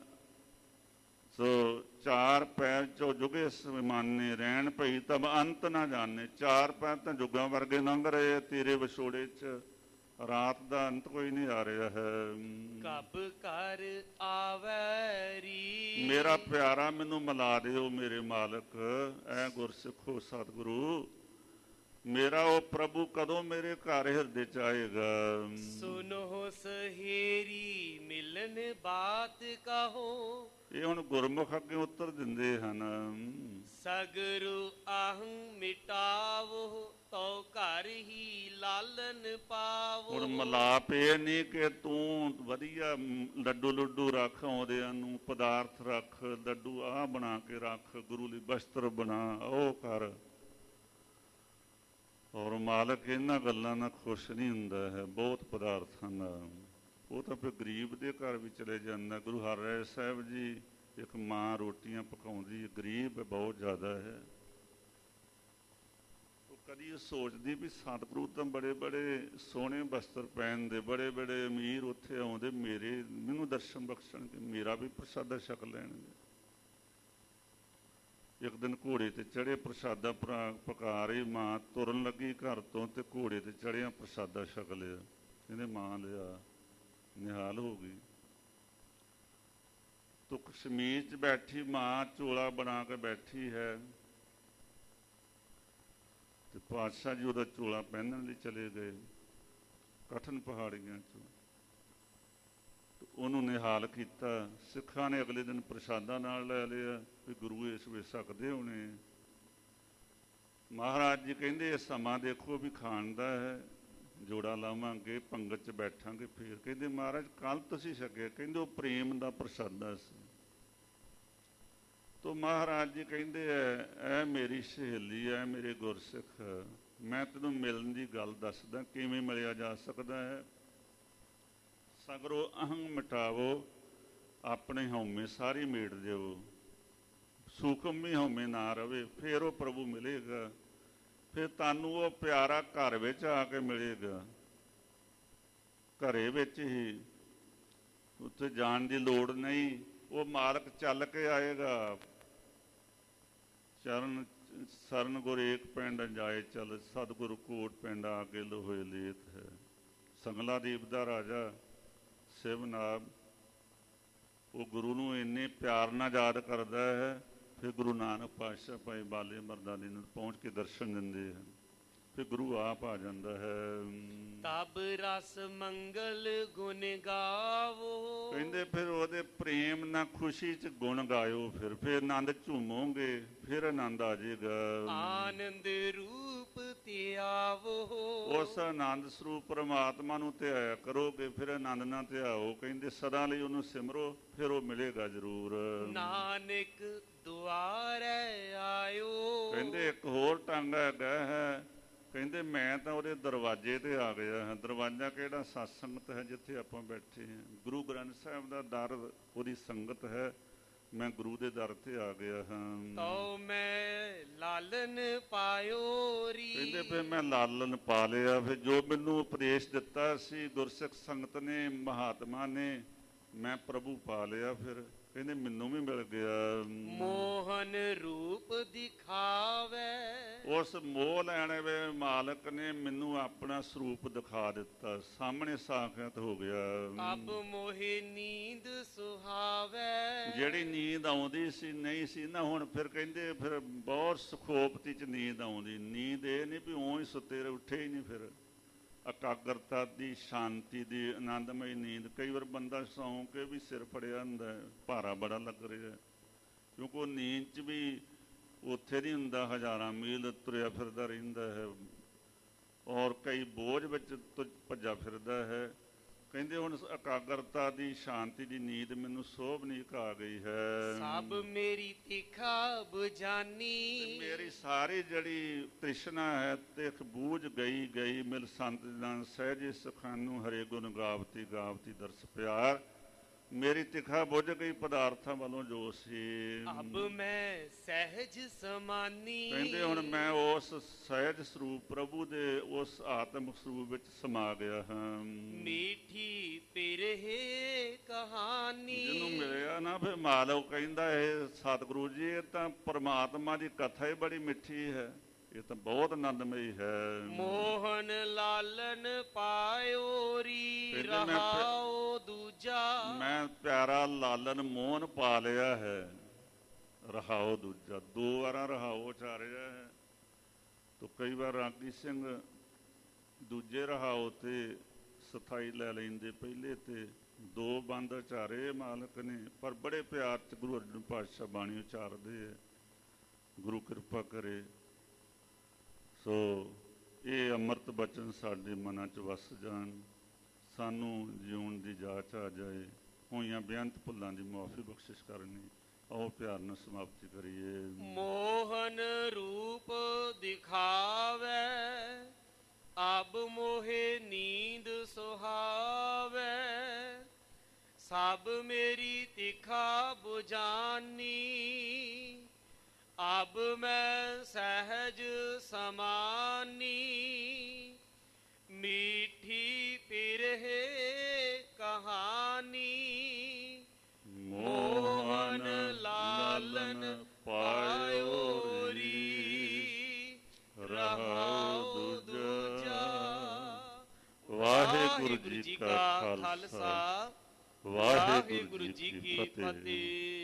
Speaker 2: ਸੋ ਚਾਰ ਪੈਰ ਚੋ ਜੁਗੇ ਸਮਾਨੇ, ਰਹਿਣ ਭਈ ਤਬ ਅੰਤ ਨਾ ਜਾਣੇ। ਚਾਰ ਪੈਰ ਤਾਂ ਜੁਗਾਂ ਵਰਗੇ ਲੰਘ ਰਹੇ, ਤੇਰੇ ਵਿਛੋੜੇ 'ਚ ਰਾਤ ਦਾ ਅੰਤ ਕੋਈ ਨਹੀਂ ਆ ਰਿਹਾ ਹੈ।
Speaker 1: ਕਬ ਕਰ ਆਵੈਰੀ।
Speaker 2: ਮੇਰਾ ਪਿਆਰਾ ਮੈਨੂੰ ਮਿਲਾ ਦਿਓ ਮੇਰੇ ਮਾਲਕ। ਐ ਗੁਰਸਿੱਖੋ ਸਤਿਗੁਰੂ, ਮੇਰਾ ਉਹ ਪ੍ਰਭੂ ਕਦੋਂ ਮੇਰੇ ਘਰ ਹਿਰਦੇ 'ਚ ਆਏਗਾ।
Speaker 1: ਸੁਨੋ ਸਹੇਰੀ ਮਿਲਨ ਬਾਤ ਕਹੋ।
Speaker 2: ਇਹ ਹੁਣ ਗੁਰਮੁਖ ਅੱਗੇ ਉੱਤਰ ਦਿੰਦੇ ਹਨ।
Speaker 1: ਸਗਰੂ ਅਹੰ ਮਿਟਾਵੋ, ਤੋ ਘਰ ਹੀ ਲਾਲਨ ਪਾਵੋ।
Speaker 2: ਹੁਣ ਮਲਾਪ ਇਹ ਨਹੀਂ ਕਿ ਤੂੰ ਵਧੀਆ ਲੱਡੂ ਲੁੱਡੂ ਰੱਖ, ਆਉਂਦਿਆਂ ਨੂੰ ਪਦਾਰਥ ਰੱਖ, ਲੱਡੂ ਆਹ ਬਣਾ ਕੇ ਰੱਖ, ਗੁਰੂ ਲਈ ਬਸਤਰ ਬਣਾ, ਉਹ ਕਰ। ਔਰ ਮਾਲਕ ਇਹਨਾਂ ਗੱਲਾਂ ਨਾਲ ਖੁਸ਼ ਨਹੀਂ ਹੁੰਦਾ ਹੈ, ਬਹੁਤ ਪਦਾਰਥਾਂ ਨਾਲ। ਉਹ ਤਾਂ ਫਿਰ ਗਰੀਬ ਦੇ ਘਰ ਵੀ ਚਲੇ ਜਾਂਦਾ। ਗੁਰੂ ਹਰਿਰਾਏ ਸਾਹਿਬ ਜੀ, ਇੱਕ ਮਾਂ ਰੋਟੀਆਂ ਪਕਾਉਂਦੀ, ਗਰੀਬ ਬਹੁਤ ਜ਼ਿਆਦਾ ਹੈ। ਉਹ ਕਦੀ ਸੋਚਦੀ ਵੀ ਸਤਿਗੁਰੂ ਤਾਂ ਬੜੇ ਬੜੇ ਸੋਹਣੇ ਬਸਤਰ ਪਹਿਨਦੇ, ਬੜੇ ਬੜੇ ਅਮੀਰ ਉੱਥੇ ਆਉਂਦੇ, ਮੈਨੂੰ ਦਰਸ਼ਨ ਬਖਸ਼ਣਗੇ, ਮੇਰਾ ਵੀ ਪ੍ਰਸ਼ਾਦਾ ਛਕ ਲੈਣਗੇ। ਇੱਕ ਦਿਨ ਘੋੜੇ ਤੇ ਚੜ੍ਹੇ, ਪ੍ਰਸ਼ਾਦਾ ਪਕਾ ਰਹੀ ਮਾਂ, ਤੁਰਨ ਲੱਗੀ ਘਰ ਤੋਂ ਤੇ ਘੋੜੇ ਤੇ ਚੜ੍ਹਿਆ ਪ੍ਰਸ਼ਾਦਾ ਛਕ ਲਿਆ। ਇਹਨੇ ਮਾਂ ਲਿਆ, ਨਿਹਾਲ ਹੋ ਗਈ। ਤੁਕ ਸ਼ਮੀਰ 'ਚ ਬੈਠੀ ਮਾਂ ਚੋਲਾ ਬਣਾ ਕੇ ਬੈਠੀ ਹੈ ਤੇ ਪਾਤਸ਼ਾਹ ਜੀ ਉਹਦਾ ਚੋਲਾ ਪਹਿਨਣ ਲਈ ਚਲੇ ਗਏ ਕਠਨ ਪਹਾੜੀਆਂ 'ਚੋਂ। ਉਹਨੂੰ ਨਿਹਾਲ ਕੀਤਾ। ਸਿੱਖਾਂ ਨੇ ਅਗਲੇ ਦਿਨ ਪ੍ਰਸ਼ਾਦਾ ਨਾਲ ਲੈ ਲਿਆ ਵੀ ਗੁਰੂ ਇਸ ਵੇਲੇ ਸਕਦੇ ਹੋਣੇ। ਮਹਾਰਾਜ ਜੀ ਕਹਿੰਦੇ ਇਹ ਸਮਾਂ ਦੇਖੋ ਵੀ ਖਾਣ ਦਾ ਹੈ, ਜੋੜਾ ਲਾਵਾਂਗੇ, ਪੰਗਤ 'ਚ ਬੈਠਾਂਗੇ ਫੇਰ। ਕਹਿੰਦੇ ਮਹਾਰਾਜ ਕੱਲ੍ਹ ਤੁਸੀਂ ਛਕਿਆ। ਕਹਿੰਦੇ ਉਹ ਪ੍ਰੇਮ ਦਾ ਪ੍ਰਸ਼ਾਦਾ ਸੀ। ਤੋ ਮਹਾਰਾਜ ਜੀ ਕਹਿੰਦੇ ਐ ਮੇਰੀ ਸਹੇਲੀ ਐ, ਮੇਰੇ ਗੁਰਸਿੱਖ, ਮੈਂ ਤੈਨੂੰ ਮਿਲਣ ਦੀ ਗੱਲ ਦੱਸਦਾ, ਕਿਵੇਂ ਮਿਲਿਆ ਜਾ ਸਕਦਾ ਹੈ। ਸਗਰੋਂ ਅਹੰ ਮਿਟਾਵੋ, ਆਪਣੇ ਹਉਮੈ ਸਾਰੀ ਮੇਟ ਦਿਓ, ਸੂਖਮ ਵੀ ਹਉਮੈ ਨਾ ਰਵੇ, ਫਿਰ ਉਹ ਪ੍ਰਭੂ ਮਿਲੇਗਾ। ਫਿਰ ਤੁਹਾਨੂੰ ਉਹ ਪਿਆਰਾ ਘਰ ਵਿੱਚ ਆ ਕੇ ਮਿਲੇਗਾ। ਘਰੇ ਵਿੱਚ ਹੀ, ਉੱਥੇ ਜਾਣ ਦੀ ਲੋੜ ਨਹੀਂ। ਉਹ ਮਾਲਕ ਚੱਲ ਕੇ ਆਏਗਾ। ਚਰਨ ਸਰਨ ਗੁਰ ਏਕ ਪਿੰਡ ਜਾਏ ਚੱਲ, ਸਤਿਗੁਰ ਕੋਟ ਪਿੰਡ ਆ ਕੇ ਲੋਹੇ ਲੇਤ ਹੈ। ਸੰਗਲਾ ਦੀਪ ਦਾ ਰਾਜਾ ਸਿਵਨਾਬ, ਉਹ ਗੁਰੂ ਨੂੰ ਇੰਨੇ ਪਿਆਰ ਨਾਲ ਯਾਦ ਕਰਦਾ ਹੈ। ਫਿਰ ਗੁਰੂ ਨਾਨਕ ਪਾਤਸ਼ਾਹ ਭਾਈ ਬਾਲੇ ਮਰਦਾਨੇ ਨੂੰ ਪਹੁੰਚ ਕੇ ਦਰਸ਼ਨ ਦਿੰਦੇ ਹਨ। ਫਿਰ ਗੁਰੂ ਆਪ ਆ ਜਾਂਦਾ ਹੈ।
Speaker 1: ਤਬ ਰਸ ਮੰਗਲ ਗੁਣ ਗਾਵੋ।
Speaker 2: ਕਹਿੰਦੇ ਫਿਰ ਉਹਦੇ ਪ੍ਰੇਮ ਨਾਲ ਖੁਸ਼ੀ 'ਚ ਗੁਣ ਗਾਇਓ। ਫਿਰ ਆਨੰਦ ਝੂਮੋਗੇ, ਫਿਰ ਆਨੰਦ ਆ ਜਾਏਗਾ।
Speaker 1: ਆਨੰਦ ਰੂਪ ਧਿਆਵੋ।
Speaker 2: ਉਸ ਆਨੰਦ ਸਰੂਪ ਪਰਮਾਤਮਾ ਨੂੰ ਧਿਆਇਆ ਕਰੋਗੇ, ਫਿਰ ਆਨੰਦ ਨਾਲ ਧਿਆਓ। ਕਹਿੰਦੇ ਸਦਾ ਲਈ ਉਹਨੂੰ ਸਿਮਰੋ, ਫਿਰ ਉਹ ਮਿਲੇਗਾ ਜ਼ਰੂਰ।
Speaker 1: ਨਾਨਕ ਦੁਆਰੇ ਆਇਓ।
Speaker 2: ਕਹਿੰਦੇ ਇੱਕ ਹੋਰ ਢੰਗ ਹੈਗਾ ਹੈ। ਕਹਿੰਦੇ ਮੈਂ ਤਾਂ ਉਹਦੇ ਦਰਵਾਜ਼ੇ ਤੇ ਆ ਗਿਆ ਹਾਂ। ਦਰਵਾਜ਼ਾ ਕਿਹੜਾ? ਸਤਸੰਗਤ ਹੈ, ਜਿੱਥੇ ਆਪਾਂ ਬੈਠੇ ਹਾਂ। ਗੁਰੂ ਗ੍ਰੰਥ ਸਾਹਿਬ ਦਾ ਦਰ ਉਹਦੀ ਸੰਗਤ ਹੈ। ਮੈਂ ਗੁਰੂ ਦੇ ਦਰ ਤੇ ਆ ਗਿਆ ਹਾਂ।
Speaker 1: ਤੋ ਮੈਂ ਲਾਲਨ ਪਾਇਓ ਰੀ।
Speaker 2: ਕਹਿੰਦੇ ਕਹਿੰਦੇ ਫਿਰ ਮੈਂ ਲਾਲਨ ਪਾ ਲਿਆ। ਫਿਰ ਜੋ ਮੈਨੂੰ ਉਪਦੇਸ਼ ਦਿੱਤਾ ਸੀ ਗੁਰਸਿੱਖ ਸੰਗਤ ਨੇ, ਮਹਾਤਮਾ ਨੇ, ਮੈਂ ਪ੍ਰਭੂ ਪਾ ਲਿਆ। ਫਿਰ ਕਹਿੰਦੇ ਮੈਨੂੰ ਵੀ ਮਿਲ ਗਿਆ।
Speaker 1: ਮੋਹਨ ਰੂਪ ਦਿਖਾਵੇ,
Speaker 2: ਉਸ ਮੋਹ ਲੈਣੇ ਵੇ ਮਾਲਕ ਨੇ ਮੈਨੂੰ ਆਪਣਾ ਸਰੂਪ ਦਿਖਾ ਦਿੱਤਾ, ਸਾਹਮਣੇ ਸਾਖਤ ਹੋ ਗਿਆ।
Speaker 1: ਅਬ ਮੋਹਿ ਨੀਂਦ ਸੁਹਾਵੇ,
Speaker 2: ਜਿਹੜੀ ਨੀਂਦ ਆਉਂਦੀ ਸੀ ਨਹੀਂ ਸੀ ਨਾ, ਹੁਣ ਫਿਰ ਕਹਿੰਦੇ ਫਿਰ ਬਹੁਤ ਸੁਖੋਪਤੀ ਚ ਨੀਂਦ ਆਉਂਦੀ। ਨੀਂਦ ਇਹ ਨਹੀਂ ਵੀ ਊਂ ਹੀ ਸੁੱਤੇ ਰਹੇ, ਉੱਠੇ ਹੀ ਨਹੀਂ। ਫਿਰ ਇਕਾਗਰਤਾ ਦੀ, ਸ਼ਾਂਤੀ ਦੀ, ਆਨੰਦਮਈ ਨੀਂਦ। ਕਈ ਵਾਰ ਬੰਦਾ ਸੌਂ ਕੇ ਵੀ ਸਿਰ ਫੜਿਆ ਹੁੰਦਾ, ਭਾਰਾ ਬੜਾ ਲੱਗ ਰਿਹਾ, ਕਿਉਂਕਿ ਉਹ ਨੀਂਦ 'ਚ ਵੀ ਉੱਥੇ ਨਹੀਂ ਹੁੰਦਾ, ਹਜ਼ਾਰਾਂ ਮੀਲ ਤੁਰਿਆ ਫਿਰਦਾ ਰਹਿੰਦਾ ਹੈ, ਔਰ ਕਈ ਬੋਝ ਵਿੱਚ ਭੱਜਾ ਫਿਰਦਾ ਹੈ। ਕਹਿੰਦੇ ਹੁਣ ਇਕਾਗਰਤਾ ਦੀ, ਸ਼ਾਂਤੀ ਦੀ ਨੀਂਦ ਮੈਨੂੰ ਸੋਭਨੀਕ ਆ ਗਈ ਹੈ।
Speaker 1: ਸਭ ਮੇਰੀ ਤਿਖਾ ਬੁਝਾਨੀ,
Speaker 2: ਮੇਰੀ ਸਾਰੀ ਜਿਹੜੀ ਤ੍ਰਿਸ਼ਨਾ ਹੈ ਤੇ ਬੂਝ ਗਈ। ਮਿਲ ਸੰਤ ਜਨ ਸਹਿਜੇ ਸੁਖਾਨੂੰ, ਹਰੇ ਗੁਣ ਗਾਵਤੀ ਗਾਵਤੀ ਦਰਸ ਪਿਆਰ। ਮੇਰੀ ਤਿਖਾ ਬੁਝ ਗਈ ਪਦਾਰਥਾਂ ਵੱਲੋਂ ਜੋ ਸੀ।
Speaker 1: ਅਬ ਮੈਂ ਸਹਿਜ ਸਮਾਨੀ,
Speaker 2: ਕਹਿੰਦੇ ਹੁਣ ਮੈਂ ਉਸ ਸਹਿਜ ਸਰੂਪ ਪ੍ਰਭੂ ਦੇ ਉਸ ਆਤਮ ਸਰੂਪ ਵਿੱਚ ਸਮਾ ਗਿਆ ਹਾਂ।
Speaker 1: ਮੀਠੀ ਪਿਰਹੇ ਕਹਾਣੀ,
Speaker 2: ਜਿਹਨੂੰ ਮਿਲਿਆ ਨਾ ਫਿਰ ਮਾਲਕ ਕਹਿੰਦਾ ਇਹ ਸਤਿਗੁਰੂ ਜੀ, ਇਹ ਤਾਂ ਪਰਮਾਤਮਾ ਦੀ ਕਥਾ ਹੀ ਬੜੀ ਮਿੱਠੀ ਹੈ, ਇਹ ਤਾਂ ਬਹੁਤ ਆਨੰਦਮਈ ਹੈ।
Speaker 1: ਮੋਹਨ ਲਾਲਨ ਪਾਇਓਰੀ, ਰਹਾਉ ਦੂਜਾ।
Speaker 2: ਮੈਂ ਪਿਆਰਾ ਲਾਲਨ ਮੋਹਨ ਪਾ ਲਿਆ ਹੈ, ਰਹਾਉ ਦੂਜਾ। ਦੋ ਵਾਰਾਂ ਰਹਾਉ ਉਚਾਰਿਆ ਹੈ। ਤਾਂ ਕਈ ਵਾਰ ਰਾਗੀ ਸਿੰਘ ਦੂਜੇ ਰਹਾਉ ਤੇ ਸਥਾਈ ਲੈ ਲੈਂਦੇ, ਪਹਿਲੇ ਤੇ ਦੋ ਬੰਦ ਉਚਾਰੇ ਮਾਲਕ ਨੇ, ਪਰ ਬੜੇ ਪਿਆਰ ਚ ਗੁਰੂ ਅਰਜਨ ਪਾਤਸ਼ਾਹ ਬਾਣੀ ਉਚਾਰਦੇ ਹੈ। ਗੁਰੂ ਕਿਰਪਾ ਕਰੇ। ਸੋ ਇਹ ਅੰਮ੍ਰਿਤ ਬਚਨ ਸਾਡੇ ਮਨਾਂ 'ਚ ਵਸ ਜਾਣ, ਸਾਨੂੰ ਜਿਉਣ ਦੀ ਜਾਚ ਆ ਜਾਏ, ਹੋਈਆਂ ਬੇਅੰਤ ਭੁੱਲਾਂ ਦੀ ਮੁਆਫੀ ਬਖਸ਼ਿਸ਼ ਕਰਨੀ। ਆਓ ਪਿਆਰ ਨਾਲ ਸਮਾਪਤੀ ਕਰੀਏ।
Speaker 1: ਮੋਹਨ ਰੂਪ ਦਿਖਾਵੇ, ਅਬ ਮੋਹਿ ਨੀਂਦ ਸੁਹਾਵੇ। ਸਭ ਮੇਰੀ ਤਿਖਾ ਬੁਝਾਨੀ, ਅਬ ਮੈਂ ਸਹਿਜ ਸਮਾਨੀ। ਮੀਠੀ ਪਿਰਹੇ ਕਹਾਣੀ, ਮੋਹਨ ਲਾਲਨ ਪਾਇਓਰੀ, ਰਹਾਉ ਦੂਜਾ।
Speaker 2: ਵਾਹਿਗੁਰੂ ਜੀ ਕਾ ਖਾਲਸਾ, ਵਾਹਿਗੁਰੂ ਜੀ ਕੀ ਫਤਿਹ।